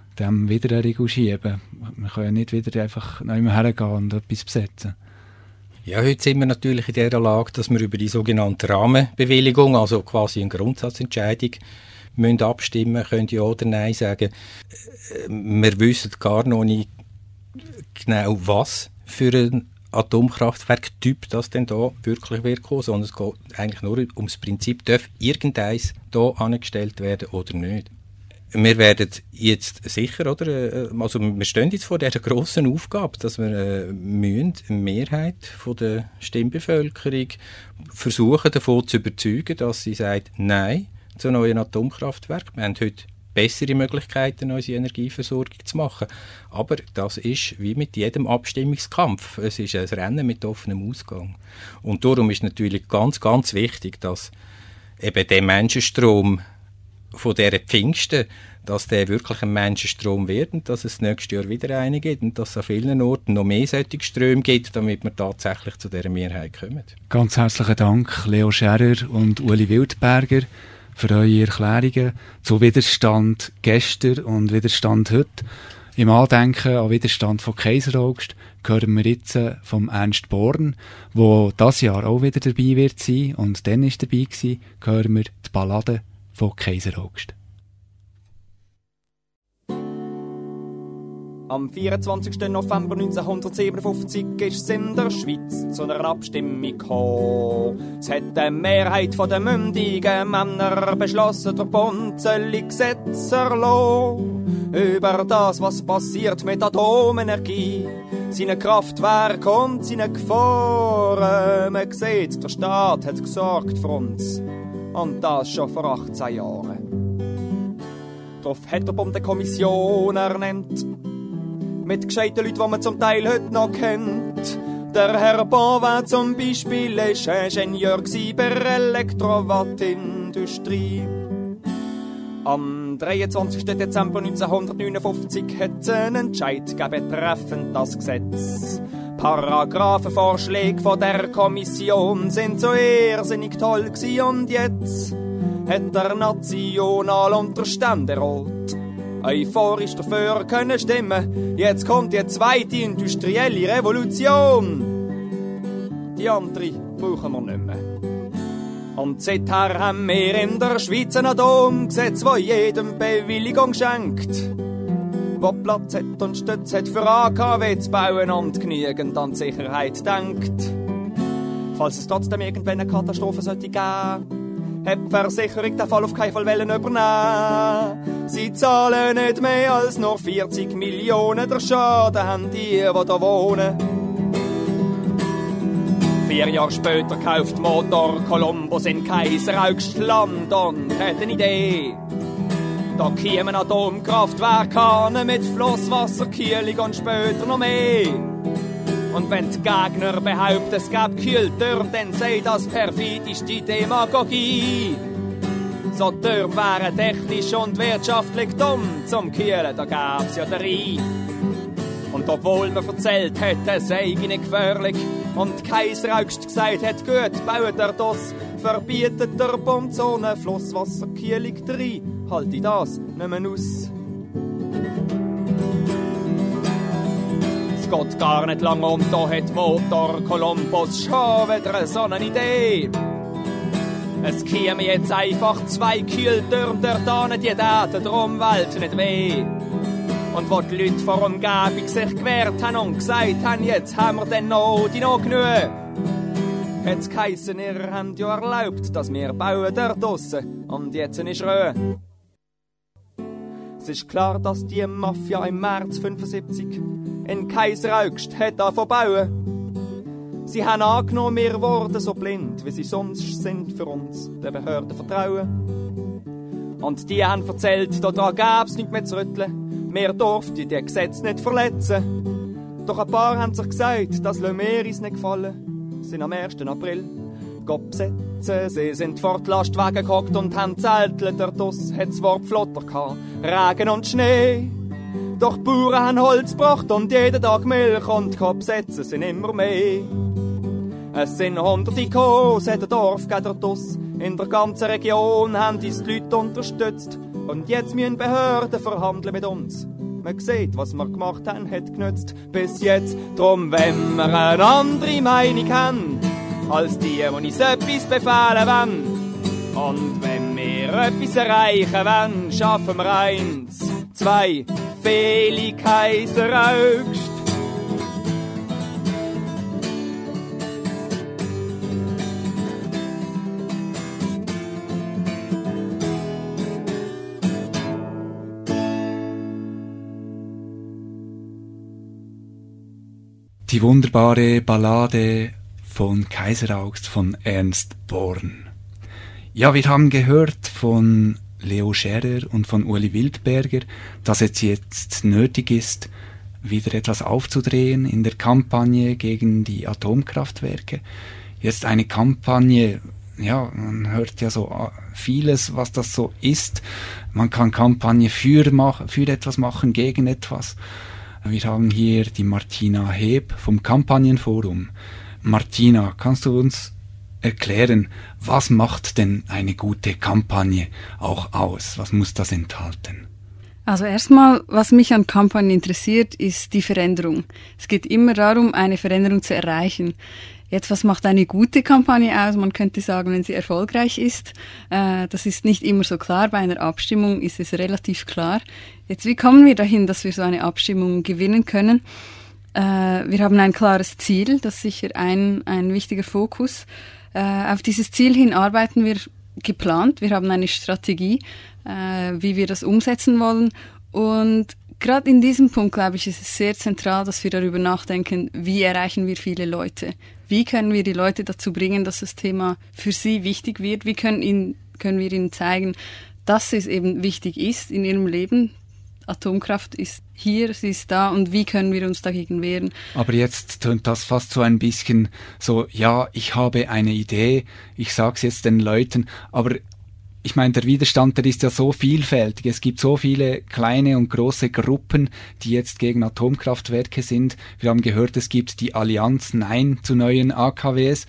dem wieder einen Riegel schieben. Wir können ja nicht wieder einfach noch immer hergehen und etwas besetzen. Ja, heute sind wir natürlich in der Lage, dass wir über die sogenannte Rahmenbewilligung, also quasi eine Grundsatzentscheidung, müssen abstimmen, können ja oder nein sagen. Wir wissen gar noch nicht genau, was für ein Atomkraftwerktyp das denn da wirklich wird kommen, sondern es geht eigentlich nur um das Prinzip, darf irgendeins da angestellt werden oder nicht. Wir werden jetzt sicher, oder, also wir stehen jetzt vor dieser grossen Aufgabe, dass wir äh, müssen eine Mehrheit von der Stimmbevölkerung versuchen, davon zu überzeugen, dass sie sagt, nein zu neuen Atomkraftwerken. Wir haben heute bessere Möglichkeiten, unsere Energieversorgung zu machen. Aber das ist wie mit jedem Abstimmungskampf. Es ist ein Rennen mit offenem Ausgang. Und darum ist natürlich ganz, ganz wichtig, dass eben der Menschenstrom von dieser Pfingsten, dass der wirklich ein Menschenstrom wird und dass es nächstes Jahr wieder einen gibt und dass es an vielen Orten noch mehr solche Ströme gibt, damit wir tatsächlich zu dieser Mehrheit kommen. Ganz herzlichen Dank, Leo Scherrer und Uli Wildberger, für eure Erklärungen zu Widerstand gestern und Widerstand heute. Im Andenken an Widerstand von Kaiseraugst hören wir jetzt vom Ernst Born, der dieses Jahr auch wieder dabei wird sein und dann ist dabei gewesen, hören wir die Ballade von Kaiseraugst. Am vierundzwanzigsten November neunzehnhundertsiebenundfünfzig ist es in der Schweiz zu einer Abstimmung gekommen. Es hat eine Mehrheit der mündigen Männer beschlossen, der Bund solle Gesetze erlassen über das, was passiert mit Atomenergie, seine Kraftwerke und seine Gefahren. Man sieht, der Staat hat gesorgt für uns und das schon vor achtzehn Jahren. Darauf hat der Bund eine Kommission ernannt, mit gescheiten Leuten, die man zum Teil heute noch kennt. Der Herr Bonvin zum Beispiel war Ingenieur bei der Elektrowattindustrie. Am dreiundzwanzigsten Dezember neunzehnhundertneunundfünfzig hat es einen Entscheid betreffend das Gesetz. Paragraphenvorschläge von der Kommission sind so irrsinnig toll gewesen und jetzt hat der National- und der Ständerat euphorisch dafür können stimmen. Jetzt kommt die zweite industrielle Revolution. Die andere brauchen wir nicht mehr. Und seither haben wir in der Schweiz ein Atomgesetz, das jedem Bewilligung schenkt, wo Platz hat und Stütz hat für A K W zu bauen und genügend an Sicherheit denkt. Falls es trotzdem irgendwann eine Katastrophe sollte geben, hat die Versicherung den Fall auf keinen Fall übernehmen. Sie zahlen nicht mehr als nur vierzig Millionen. Der Schaden haben die, die da wohnen. Vier Jahre später kauft Motor Columbus in Kaiseraugstland und hat eine Idee. Da kämen Atomkraftwerke an mit Flusswasserkühlung und später noch mehr. Und wenn die Gegner behaupten, es gäbe Kühltürme, dann sei das perfideste Demagogie. So Türme wären technisch und wirtschaftlich dumm, zum Kühlen, da gäb's ja den Rhein. Und obwohl man erzählt hat, es sei nicht gefährlich und Kaiseraugst gesagt hat, gut, baut er das, verbietet der Bund so eine Flusswasserkühlung rein. Halt ich das nicht mehr aus. Es geht gar nicht lang um, da hat Motor Columbus schon wieder so eine Idee. Es kämen jetzt einfach zwei Kühltürme dort hin, die täten der Umwelt nicht weh. Und wo die Leute vor Umgebung sich gewehrt haben und gesagt haben, jetzt haben wir den noch, die noch genug, hat's geheissen, ihr habt ja erlaubt, dass wir bauen dort draussen und jetzt ist Ruhe. Es ist klar, dass die Mafia im März fünfundsiebzig in Kaiseraugst hat angefangen bauen. Sie haben angenommen, wir wurden so blind, wie sie sonst sind für uns, der Behörden vertrauen. Und die haben erzählt, da gäb's nichts mehr zu rütteln, wir durften die Gesetze nicht verletzen. Doch ein paar haben sich gesagt, das lassen wir uns nicht gefallen, sind am ersten April besetzen. Sie sind vor die Lastwagen gehockt und haben Zeltle, der Doss hat's Wort flotter gehabt, Regen und Schnee. Doch die Bauern haben Holz gebracht und jeden Tag Milch und besetzen sind immer mehr. Es sind hunderte gekommen, es hat ein Dorf gegeben, Doss. In der ganzen Region haben uns die Leute unterstützt. Und jetzt müssen Behörden verhandeln mit uns. Man sieht, was wir gemacht haben, hat genützt bis jetzt. Drum, wenn wir eine andere Meinung haben, als die, die uns etwas befehlen wollen. Und wenn wir etwas erreichen wollen, schaffen wir eins, zwei, viele Kaiser Augst. Die wunderbare Ballade von Kaiser Augst von Ernst Born. Ja, wir haben gehört von Leo Scherer und von Uli Wildberger, dass es jetzt nötig ist, wieder etwas aufzudrehen in der Kampagne gegen die Atomkraftwerke. Jetzt eine Kampagne, ja, man hört ja so vieles, was das so ist. Man kann Kampagne für, mach, für etwas machen, gegen etwas. Wir haben hier die Martina Heb vom Kampagnenforum. Martina, kannst du uns erklären, was macht denn eine gute Kampagne auch aus? Was muss das enthalten? Also erstmal, was mich an Kampagnen interessiert, ist die Veränderung. Es geht immer darum, eine Veränderung zu erreichen. Jetzt, was macht eine gute Kampagne aus? Man könnte sagen, wenn sie erfolgreich ist. Äh, das ist nicht immer so klar. Bei einer Abstimmung ist es relativ klar. Jetzt, wie kommen wir dahin, dass wir so eine Abstimmung gewinnen können? Äh, wir haben ein klares Ziel, das ist sicher ein, ein wichtiger Fokus. Äh, auf dieses Ziel hin arbeiten wir geplant. Wir haben eine Strategie, äh, wie wir das umsetzen wollen. Und gerade in diesem Punkt, glaube ich, ist es sehr zentral, dass wir darüber nachdenken, wie erreichen wir viele Leute? Wie können wir die Leute dazu bringen, dass das Thema für sie wichtig wird? Wie können, ihnen, können wir ihnen zeigen, dass es eben wichtig ist in ihrem Leben? Atomkraft ist hier, sie ist da und wie können wir uns dagegen wehren? Aber jetzt tönt das fast so ein bisschen so, ja, ich habe eine Idee, ich sage es jetzt den Leuten, aber ich meine, der Widerstand, der ist ja so vielfältig. Es gibt so viele kleine und große Gruppen, die jetzt gegen Atomkraftwerke sind. Wir haben gehört, es gibt die Allianz Nein zu neuen A K Ws.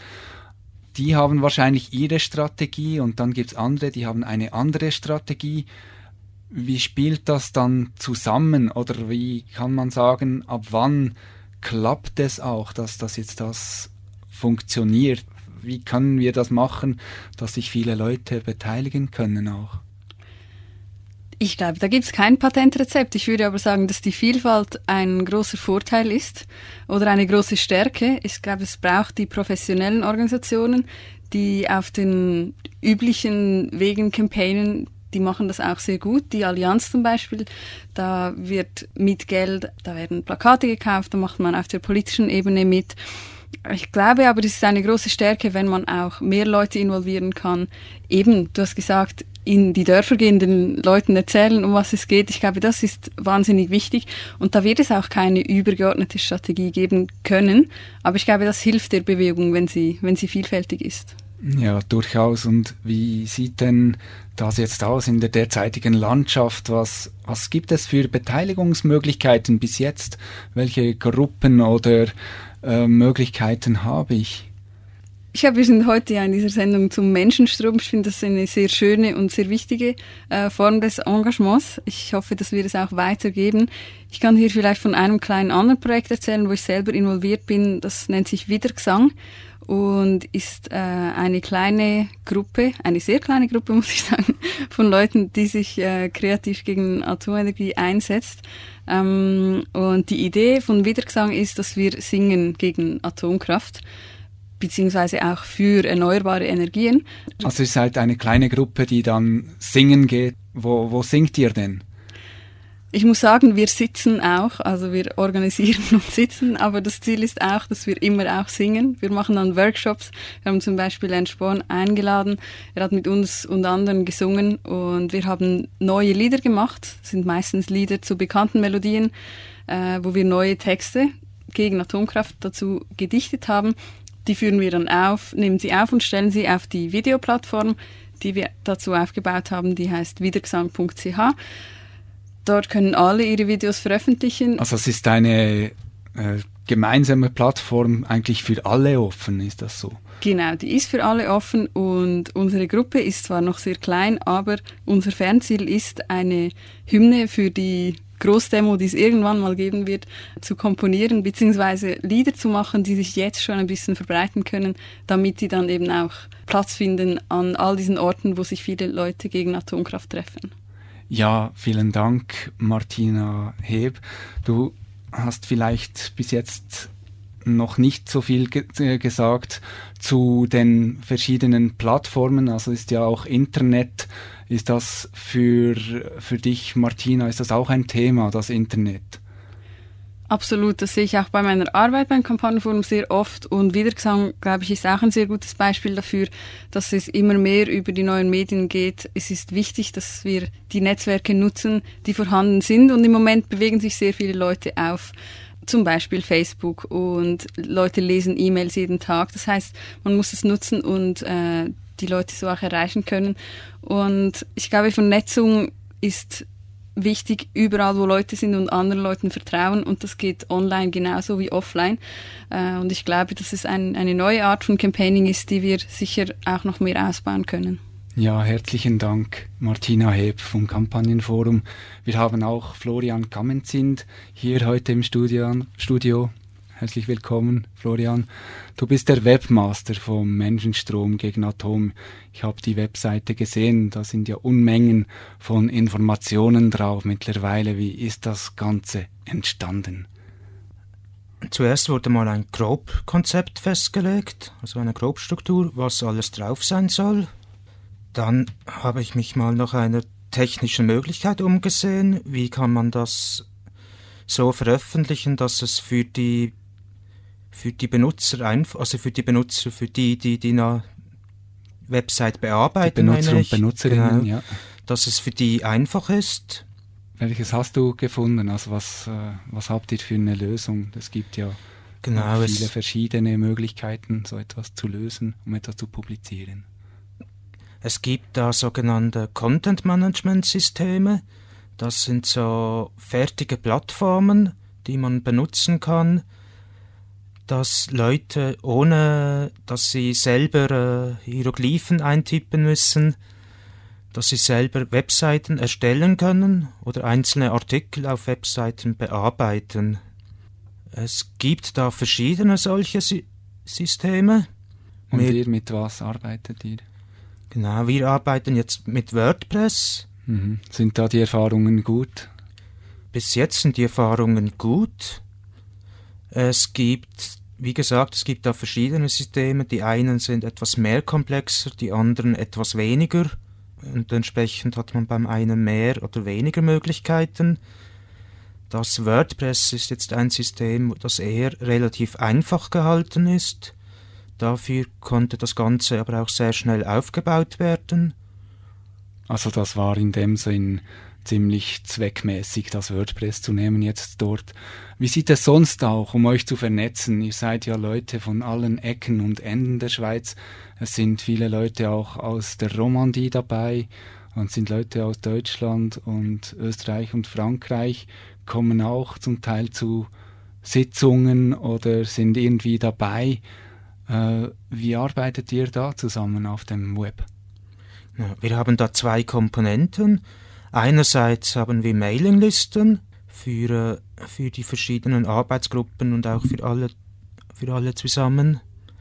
Die haben wahrscheinlich ihre Strategie und dann gibt's andere, die haben eine andere Strategie. Wie spielt das dann zusammen oder wie kann man sagen, ab wann klappt es auch, dass das jetzt das funktioniert? Wie können wir das machen, dass sich viele Leute beteiligen können auch? Ich glaube, da gibt es kein Patentrezept. Ich würde aber sagen, dass die Vielfalt ein großer Vorteil ist oder eine große Stärke. Ich glaube, es braucht die professionellen Organisationen, die auf den üblichen Wegen campaignen. Die machen das auch sehr gut. Die Allianz zum Beispiel, da wird mit Geld, da werden Plakate gekauft, da macht man auf der politischen Ebene mit. Ich glaube aber, es ist eine große Stärke, wenn man auch mehr Leute involvieren kann. Eben, du hast gesagt, in die Dörfer gehen, den Leuten erzählen, um was es geht. Ich glaube, das ist wahnsinnig wichtig. Und da wird es auch keine übergeordnete Strategie geben können. Aber ich glaube, das hilft der Bewegung, wenn sie, wenn sie vielfältig ist. Ja, durchaus. Und wie sieht denn das jetzt aus in der derzeitigen Landschaft? Was, was gibt es für Beteiligungsmöglichkeiten bis jetzt? Welche Gruppen oder äh, Möglichkeiten habe ich? Ich glaube, wir sind heute ja in dieser Sendung zum Menschenstrom. Ich finde das eine sehr schöne und sehr wichtige äh, Form des Engagements. Ich hoffe, dass wir es auch weitergeben. Ich kann hier vielleicht von einem kleinen anderen Projekt erzählen, wo ich selber involviert bin. Das nennt sich Wiedergesang und ist äh, eine kleine Gruppe, eine sehr kleine Gruppe, muss ich sagen, von Leuten, die sich äh, kreativ gegen Atomenergie einsetzt. Ähm, und die Idee von Wiedergesang ist, dass wir singen gegen Atomkraft, beziehungsweise auch für erneuerbare Energien. Also ihr seid eine kleine Gruppe, die dann singen geht. Wo, wo singt ihr denn? Ich muss sagen, wir sitzen auch, also wir organisieren und sitzen, aber das Ziel ist auch, dass wir immer auch singen. Wir machen dann Workshops. Wir haben zum Beispiel Herrn Sporn eingeladen. Er hat mit uns und anderen gesungen und wir haben neue Lieder gemacht. Das sind meistens Lieder zu bekannten Melodien, äh, wo wir neue Texte gegen Atomkraft dazu gedichtet haben. Die führen wir dann auf, nehmen sie auf und stellen sie auf die Videoplattform, die wir dazu aufgebaut haben, die heißt wiedergesang punkt c h. Dort können alle ihre Videos veröffentlichen. Also es ist eine äh, gemeinsame Plattform eigentlich für alle offen, ist das so? Genau, die ist für alle offen und unsere Gruppe ist zwar noch sehr klein, aber unser Fernziel ist, eine Hymne für die Großdemo, die es irgendwann mal geben wird, zu komponieren, beziehungsweise Lieder zu machen, die sich jetzt schon ein bisschen verbreiten können, damit die dann eben auch Platz finden an all diesen Orten, wo sich viele Leute gegen Atomkraft treffen. Ja, vielen Dank, Martina Heb. Du hast vielleicht bis jetzt noch nicht so viel ge- gesagt zu den verschiedenen Plattformen, also ist ja auch Internet. Ist das für, für dich, Martina, ist das auch ein Thema, das Internet? Absolut, das sehe ich auch bei meiner Arbeit beim Kampagnenforum sehr oft und Wiedergesang, glaube ich, ist auch ein sehr gutes Beispiel dafür, dass es immer mehr über die neuen Medien geht. Es ist wichtig, dass wir die Netzwerke nutzen, die vorhanden sind und im Moment bewegen sich sehr viele Leute auf zum Beispiel Facebook und Leute lesen E-Mails jeden Tag. Das heißt, man muss es nutzen und äh, die Leute so auch erreichen können. Und ich glaube, Vernetzung ist wichtig, überall wo Leute sind und anderen Leuten vertrauen und das geht online genauso wie offline äh, und ich glaube, dass es ein, eine neue Art von Campaigning ist, die wir sicher auch noch mehr ausbauen können. Ja, herzlichen Dank, Martina Heb vom Kampagnenforum. Wir haben auch Florian Kammenzind hier heute im Studio. Studio. Herzlich willkommen, Florian. Du bist der Webmaster vom Menschenstrom gegen Atom. Ich habe die Webseite gesehen, da sind ja Unmengen von Informationen drauf mittlerweile. Wie ist das Ganze entstanden? Zuerst wurde mal ein Grobkonzept festgelegt, also eine Grobstruktur, was alles drauf sein soll. Dann habe ich mich mal nach einer technischen Möglichkeit umgesehen. Wie kann man das so veröffentlichen, dass es für die für die Benutzer einfach, also für die Benutzer, für die, die die eine Website bearbeiten, die Benutzer und ich, Benutzerinnen, genau, ja. dass es für die einfach ist. Welches hast du gefunden? Also was, äh, was habt ihr für eine Lösung? Es gibt ja genau, viele verschiedene Möglichkeiten, so etwas zu lösen, um etwas zu publizieren. Es gibt da sogenannte Content-Management-Systeme. Das sind so fertige Plattformen, die man benutzen kann, dass Leute, ohne dass sie selber äh, Hieroglyphen eintippen müssen, dass sie selber Webseiten erstellen können oder einzelne Artikel auf Webseiten bearbeiten. Es gibt da verschiedene solche Si- Systeme. Und Wir, ihr, mit was arbeitet ihr? Genau, wir arbeiten jetzt mit WordPress. Mhm. Sind da die Erfahrungen gut? Bis jetzt sind die Erfahrungen gut. Es gibt, wie gesagt, es gibt da verschiedene Systeme. Die einen sind etwas mehr komplexer, die anderen etwas weniger. Und entsprechend hat man beim einen mehr oder weniger Möglichkeiten. Das WordPress ist jetzt ein System, das eher relativ einfach gehalten ist. Dafür konnte das Ganze aber auch sehr schnell aufgebaut werden. Also das war in dem Sinn ziemlich zweckmäßig, das WordPress zu nehmen jetzt dort. Wie sieht es sonst auch, um euch zu vernetzen? Ihr seid ja Leute von allen Ecken und Enden der Schweiz. Es sind viele Leute auch aus der Romandie dabei und sind Leute aus Deutschland und Österreich und Frankreich, kommen auch zum Teil zu Sitzungen oder sind irgendwie dabei. Äh, wie arbeitet ihr da zusammen auf dem Web? Ja, wir haben da zwei Komponenten. Einerseits haben wir Mailinglisten für, äh, für die verschiedenen Arbeitsgruppen und auch für alle, für alle zusammen.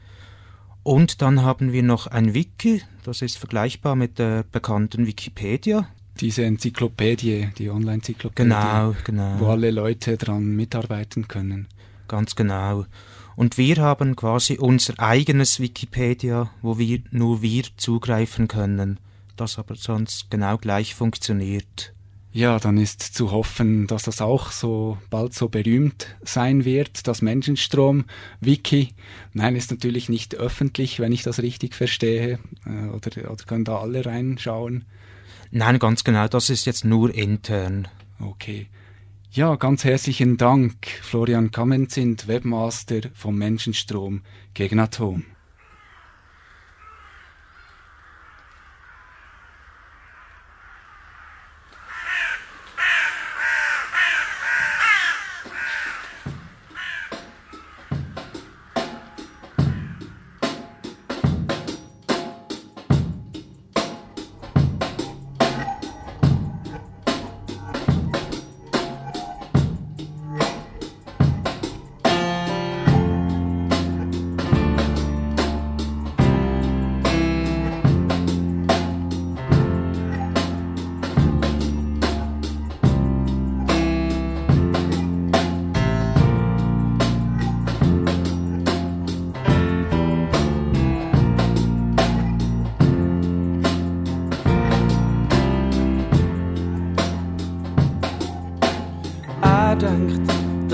Und dann haben wir noch ein Wiki, das ist vergleichbar mit der bekannten Wikipedia. Diese Enzyklopädie, die Online-Enzyklopädie, genau, genau. wo alle Leute dran mitarbeiten können. Ganz genau. Und wir haben quasi unser eigenes Wikipedia, wo wir nur wir zugreifen können, das aber sonst genau gleich funktioniert. Ja, dann ist zu hoffen, dass das auch so bald so berühmt sein wird, das Menschenstrom-Wiki. Nein, ist natürlich nicht öffentlich, wenn ich das richtig verstehe. Oder, oder können da alle reinschauen? Nein, ganz genau, das ist jetzt nur intern. Okay. Ja, ganz herzlichen Dank, Florian Kammenzind, Webmaster vom Menschenstrom gegen Atom.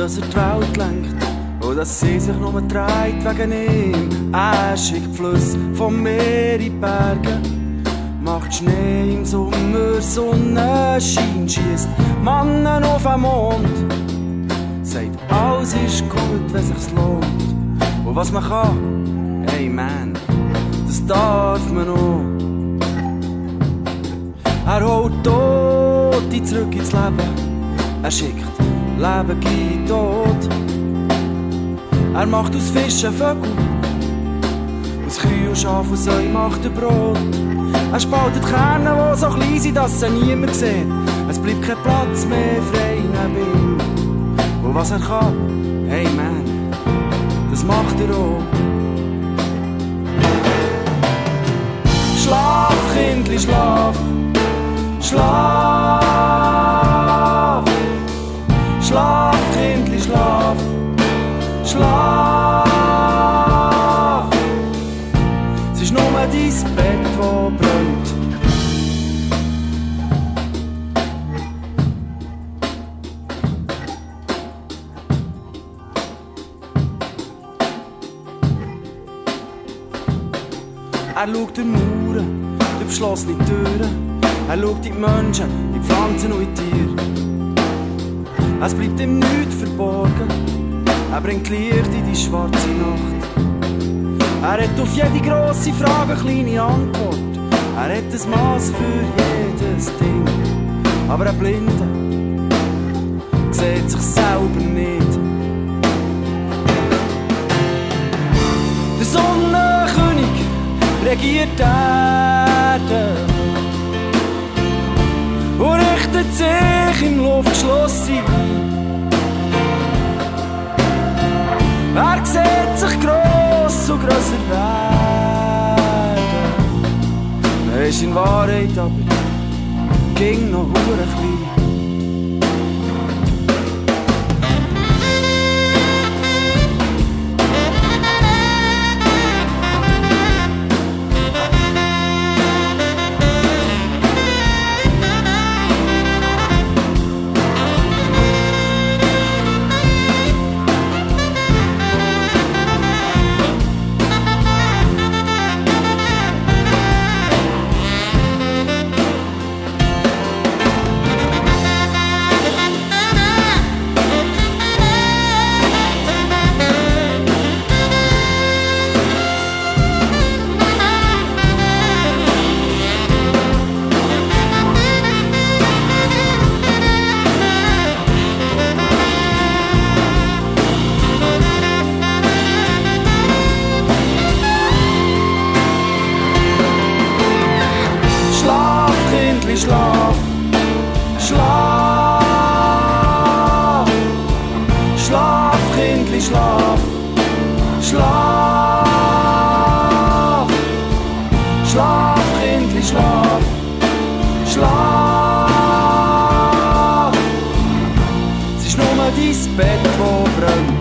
dass er die Welt lenkt und dass sie sich nur dreht wegen ihm. Er schickt Flüsse vom Meer in die Berge, macht Schnee im Sommer, Sonnenschein, schiesst Mannen auf den Mond, sagt, alles ist gut, wenn sich's lohnt. Und was man kann, hey man, das darf man auch. Er holt Tote zurück ins Leben, er schickt Leben in Tod. Er macht aus Fischen Vögel, aus Kühe und Schaf und Säu macht er Brot. Er spaltet Kerne, die so klein sind, dass sie niemand sieht. Es bleibt kein Platz mehr frei neben ihm. Und was er kann, hey man, das macht er auch. Schlaf, Kindli, schlaf, schlaf. Schlaf, Kindli, schlaf, schlaf. Es ist nur dein Bett, das brennt. Er schaut durch Mauern, durch verschlossene Türen. Er schaut in die Menschen, in die Pflanzen und in die Tiere. Es bleibt ihm nichts verborgen. Er bringt Licht in die schwarze Nacht. Er hat auf jede grosse Frage eine kleine Antwort. Er hat ein Maß für jedes Ding. Aber ein Blinder sieht sich selber nicht. Der Sonnenkönig regiert die Erde und richtet sich im Luftschloss ein. Er sieht sich gross und grösser werden. Er ist in Wahrheit aber ging noch hure klein. Schlaf, schlaf, schlaf, Kindli, schlaf, schlaf, schlaf, Kindli, schlaf, schlaf. Es ist nur dein Bett, das brennt.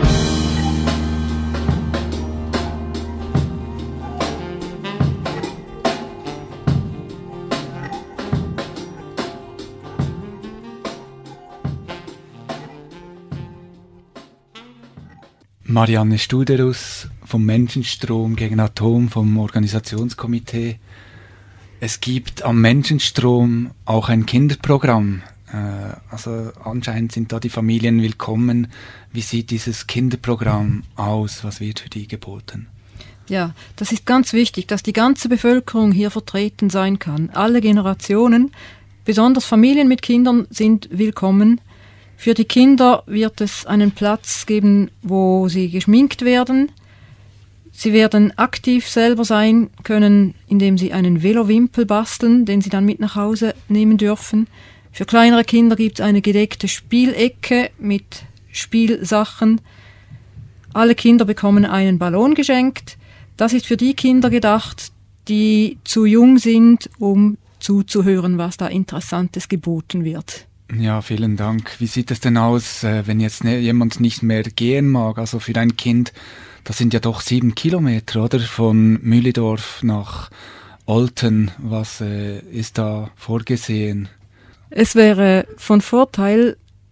Marianne Studerus vom Menschenstrom gegen Atom vom Organisationskomitee. Es gibt am Menschenstrom auch ein Kinderprogramm. Äh, also anscheinend sind da die Familien willkommen. Wie sieht dieses Kinderprogramm aus? Was wird für die geboten? Ja, das ist ganz wichtig, dass die ganze Bevölkerung hier vertreten sein kann. Alle Generationen, besonders Familien mit Kindern, sind willkommen. Für die Kinder wird es einen Platz geben, wo sie geschminkt werden. Sie werden aktiv selber sein können, indem sie einen Velowimpel basteln, den sie dann mit nach Hause nehmen dürfen. Für kleinere Kinder gibt es eine gedeckte Spielecke mit Spielsachen. Alle Kinder bekommen einen Ballon geschenkt. Das ist für die Kinder gedacht, die zu jung sind, um zuzuhören, was da Interessantes geboten wird. Ja, vielen Dank. Wie sieht es denn aus, wenn jetzt jemand nicht mehr gehen mag? Also für ein Kind, das sind ja doch sieben Kilometer, oder? Von Mühledorf nach Olten. Was äh, ist da vorgesehen? Es wäre von Vorteil,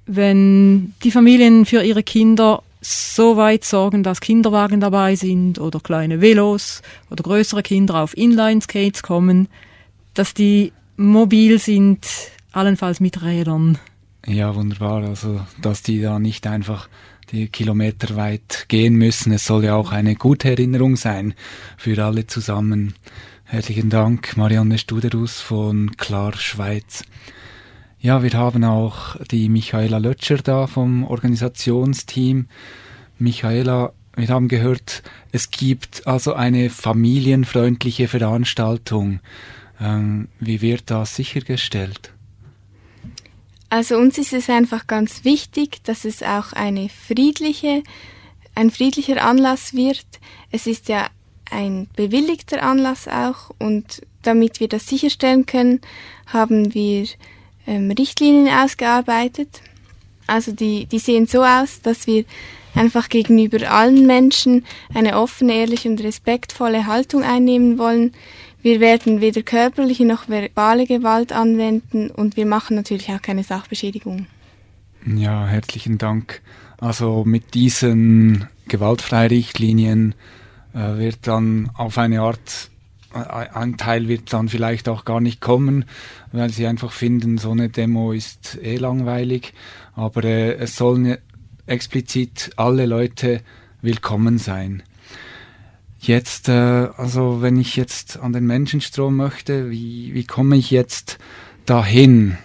wenn die Familien für ihre Kinder so weit sorgen, dass Kinderwagen dabei sind oder kleine Velos oder größere Kinder auf Inline-Skates kommen, dass die mobil sind, allenfalls mit Rädern. Ja, wunderbar. Also, dass die da nicht einfach die Kilometer weit gehen müssen. Es soll ja auch eine gute Erinnerung sein für alle zusammen. Herzlichen Dank, Marianne Studerus von Klar Schweiz. Ja, wir haben auch die Michaela Lötscher da vom Organisationsteam. Michaela, wir haben gehört, es gibt also eine familienfreundliche Veranstaltung. Ähm, wie wird das sichergestellt? Also uns ist es einfach ganz wichtig, dass es auch eine friedliche, ein friedlicher Anlass wird. Es ist ja ein bewilligter Anlass auch, und damit wir das sicherstellen können, haben wir ähm, Richtlinien ausgearbeitet. Also die, die sehen so aus, dass wir einfach gegenüber allen Menschen eine offene, ehrliche und respektvolle Haltung einnehmen wollen. Wir werden weder körperliche noch verbale Gewalt anwenden, und wir machen natürlich auch keine Sachbeschädigung. Ja, herzlichen Dank. Also mit diesen Gewaltfreirichtlinien äh, wird dann auf eine Art, äh, ein Teil wird dann vielleicht auch gar nicht kommen, weil sie einfach finden, so eine Demo ist eh langweilig. Aber äh, es sollen explizit alle Leute willkommen sein. Jetzt, äh, also wenn ich jetzt an den Menschenstrom möchte, wie, wie komme ich jetzt dahin?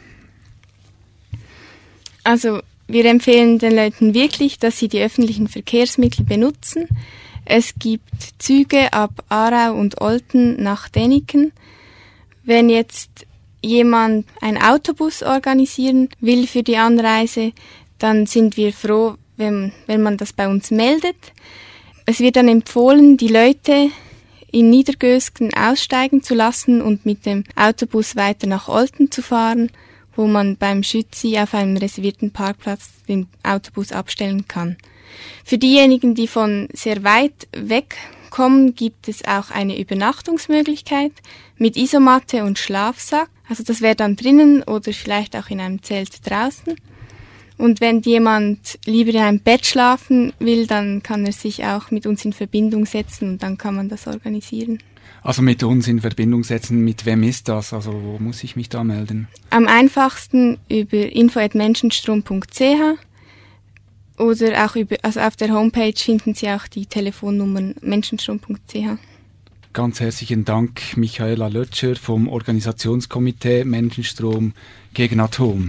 Also wir empfehlen den Leuten wirklich, dass sie die öffentlichen Verkehrsmittel benutzen. Es gibt Züge ab Aarau und Olten nach Däniken. Wenn jetzt jemand einen Autobus organisieren will für die Anreise, dann sind wir froh, wenn, wenn man das bei uns meldet. Es wird dann empfohlen, die Leute in Niedergösgen aussteigen zu lassen und mit dem Autobus weiter nach Olten zu fahren, wo man beim Schützi auf einem reservierten Parkplatz den Autobus abstellen kann. Für diejenigen, die von sehr weit weg kommen, gibt es auch eine Übernachtungsmöglichkeit mit Isomatte und Schlafsack. Also das wäre dann drinnen oder vielleicht auch in einem Zelt draußen. Und wenn jemand lieber in einem Bett schlafen will, dann kann er sich auch mit uns in Verbindung setzen, und dann kann man das organisieren. Also mit uns in Verbindung setzen, mit wem ist das? Also wo muss ich mich da melden? Am einfachsten über info at menschenstrom punkt c h oder auch über, also auf der Homepage finden Sie auch die Telefonnummern menschenstrom punkt c h. Ganz herzlichen Dank, Michaela Lötscher vom Organisationskomitee Menschenstrom gegen Atom.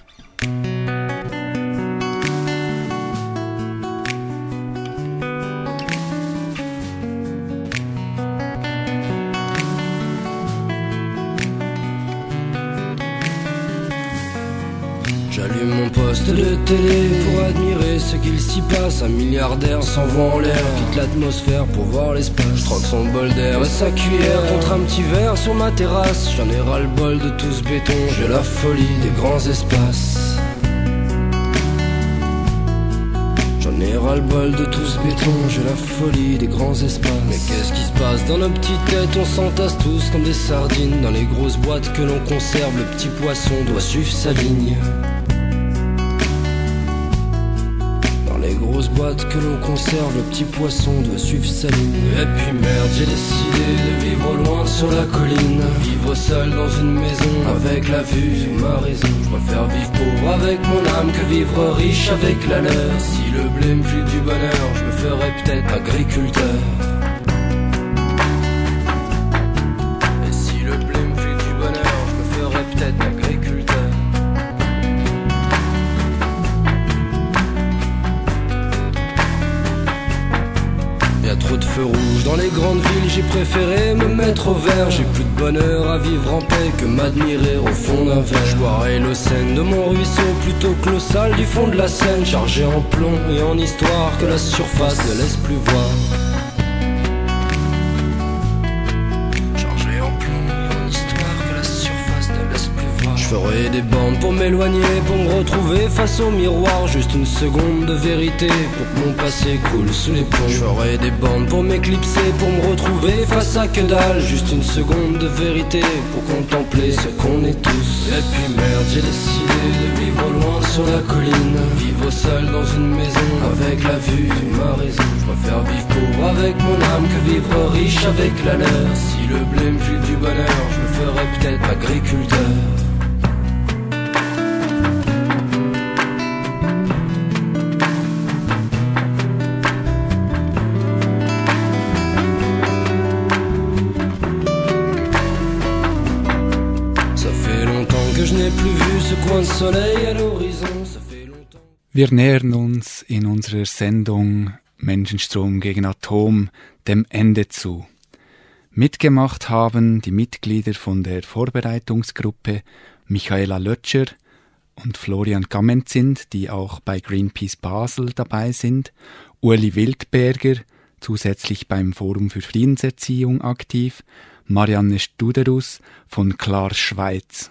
J'allume mon poste de télé pour admirer ce qu'il s'y passe. Un milliardaire s'envoie en l'air, quitte l'atmosphère pour voir l'espace. Je troque son bol d'air et sa cuillère contre un petit verre sur ma terrasse. J'en ai ras le bol de tout ce béton, j'ai la folie des grands espaces. J'en ai ras le bol de tout ce béton, j'ai la folie des grands espaces. Mais qu'est-ce qui se passe dans nos petites têtes? On s'entasse tous comme des sardines dans les grosses boîtes que l'on conserve. Le petit poisson doit suivre sa ligne. Les grosses boîtes que l'on conserve, le petit poisson doit suivre sa ligne. Et puis merde, j'ai décidé de vivre loin sur la colline. Vivre seul dans une maison avec la vue sur ma raison. Je préfère vivre pauvre avec mon âme que vivre riche avec la leur. Si le blé me file du bonheur, je me ferais peut-être agriculteur. Et si le blé me file du bonheur, je me ferais peut-être agriculteur. Trop de feux rouges dans les grandes villes, j'ai préféré me mettre au vert. J'ai plus de bonheur à vivre en paix que m'admirer au fond d'un verre. Je boirai l'eau saine de mon ruisseau plutôt que l'eau sale du fond de la Seine, chargée en plomb et en histoire que la surface ne laisse plus voir. Chargée en plomb et en histoire que la surface ne laisse plus voir. Je Je ferai des bandes pour m'éloigner, pour me retrouver face au miroir. Juste une seconde de vérité pour que mon passé coule sous les ponts. Je ferai des bandes pour m'éclipser, pour me retrouver face à que dalle. Juste une seconde de vérité pour contempler ce qu'on est tous. Et puis merde, j'ai décidé de vivre loin sur la colline, vivre seul dans une maison avec la vue de ma raison. Je préfère vivre pauvre avec mon âme que vivre riche avec la leur. Si le blé me file du bonheur, je me ferais peut-être agriculteur. Wir nähern uns in unserer Sendung Menschenstrom gegen Atom dem Ende zu. Mitgemacht haben die Mitglieder von der Vorbereitungsgruppe Michaela Lötscher und Florian Gammenzind, die auch bei Greenpeace Basel dabei sind, Ueli Wildberger, zusätzlich beim Forum für Friedenserziehung aktiv, Marianne Studerus von Klar Schweiz.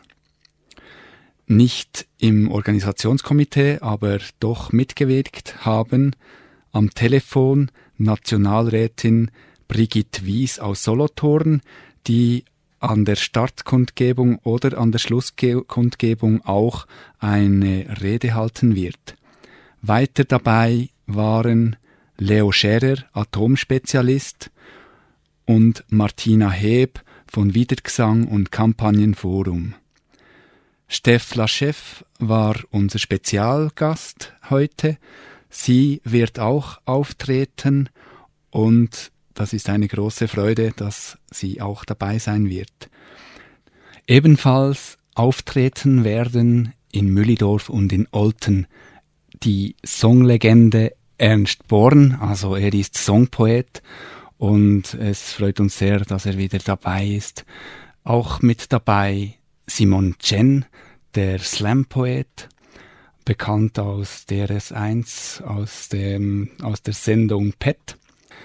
Nicht im Organisationskomitee, aber doch mitgewirkt haben am Telefon Nationalrätin Brigitte Wies aus Solothurn, die an der Startkundgebung oder an der Schlusskundgebung auch eine Rede halten wird. Weiter dabei waren Leo Scherer, Atomspezialist, und Martina Heb von Wiedergesang und Kampagnenforum. Steff Laschef war unser Spezialgast heute. Sie wird auch auftreten und das ist eine große Freude, dass sie auch dabei sein wird. Ebenfalls auftreten werden in Mühldorf und in Olten die Songlegende Ernst Born, also er ist Songpoet und es freut uns sehr, dass er wieder dabei ist. Auch mit dabei Simon Chen, der Slam-Poet, bekannt aus D R S eins, aus, dem, aus der Sendung P E T.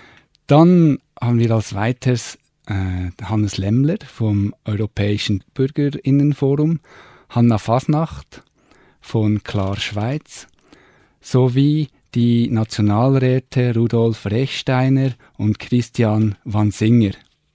Dann haben wir als weiteres äh, Hannes Lemmler vom Europäischen Bürgerinnenforum, Hanna Fasnacht von Klar Schweiz, sowie die Nationalräte Rudolf Rechsteiner und Christian Wansinger.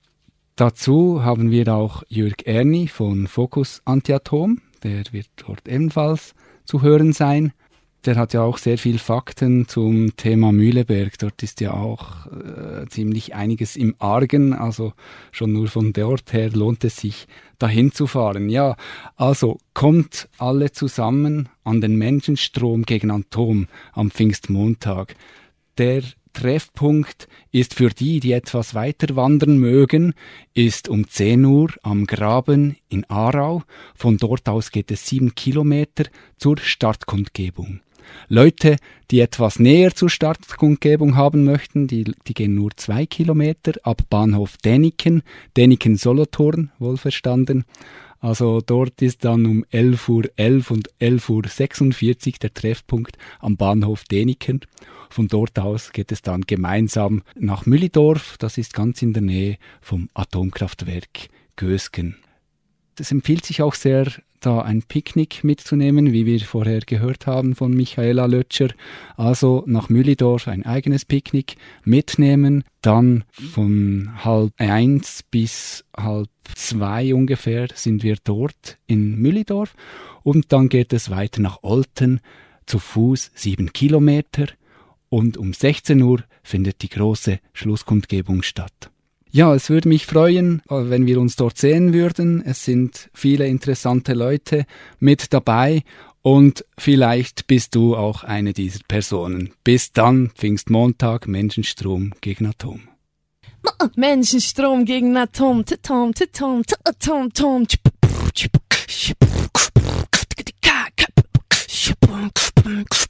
Dazu haben wir auch Jürg Erni von Fokus Antiatom, der wird dort ebenfalls zu hören sein. Der hat ja auch sehr viel Fakten zum Thema Mühleberg. Dort ist ja auch äh, ziemlich einiges im Argen, also schon nur von dort her lohnt es sich, dahin zu fahren. Ja, also kommt alle zusammen an den Menschenstrom gegen Atom am Pfingstmontag. Der Treffpunkt ist für die, die etwas weiter wandern mögen, ist um zehn Uhr am Graben in Aarau. Von dort aus geht es sieben Kilometer zur Startkundgebung. Leute, die etwas näher zur Startkundgebung haben möchten, die, die gehen nur zwei Kilometer ab Bahnhof Däniken, Däniken-Solothurn, wohlverstanden. Also dort ist dann um elf Uhr elf und elf Uhr sechsundvierzig der Treffpunkt am Bahnhof Däniken. Von dort aus geht es dann gemeinsam nach Mühldorf, das ist ganz in der Nähe vom Atomkraftwerk Gösgen. Es empfiehlt sich auch sehr, da ein Picknick mitzunehmen, wie wir vorher gehört haben von Michaela Lötscher. Also nach Mühldorf ein eigenes Picknick mitnehmen, dann von halb eins bis halb zwei ungefähr sind wir dort in Mühldorf und dann geht es weiter nach Olten, zu Fuß sieben Kilometer und um sechzehn Uhr findet die große Schlusskundgebung statt. Ja, es würde mich freuen, wenn wir uns dort sehen würden. Es sind viele interessante Leute mit dabei und vielleicht bist du auch eine dieser Personen. Bis dann, Pfingstmontag, Menschenstrom gegen Atom. Menschenstrom gegen Atom, Atom, Atom, Atom, Atom.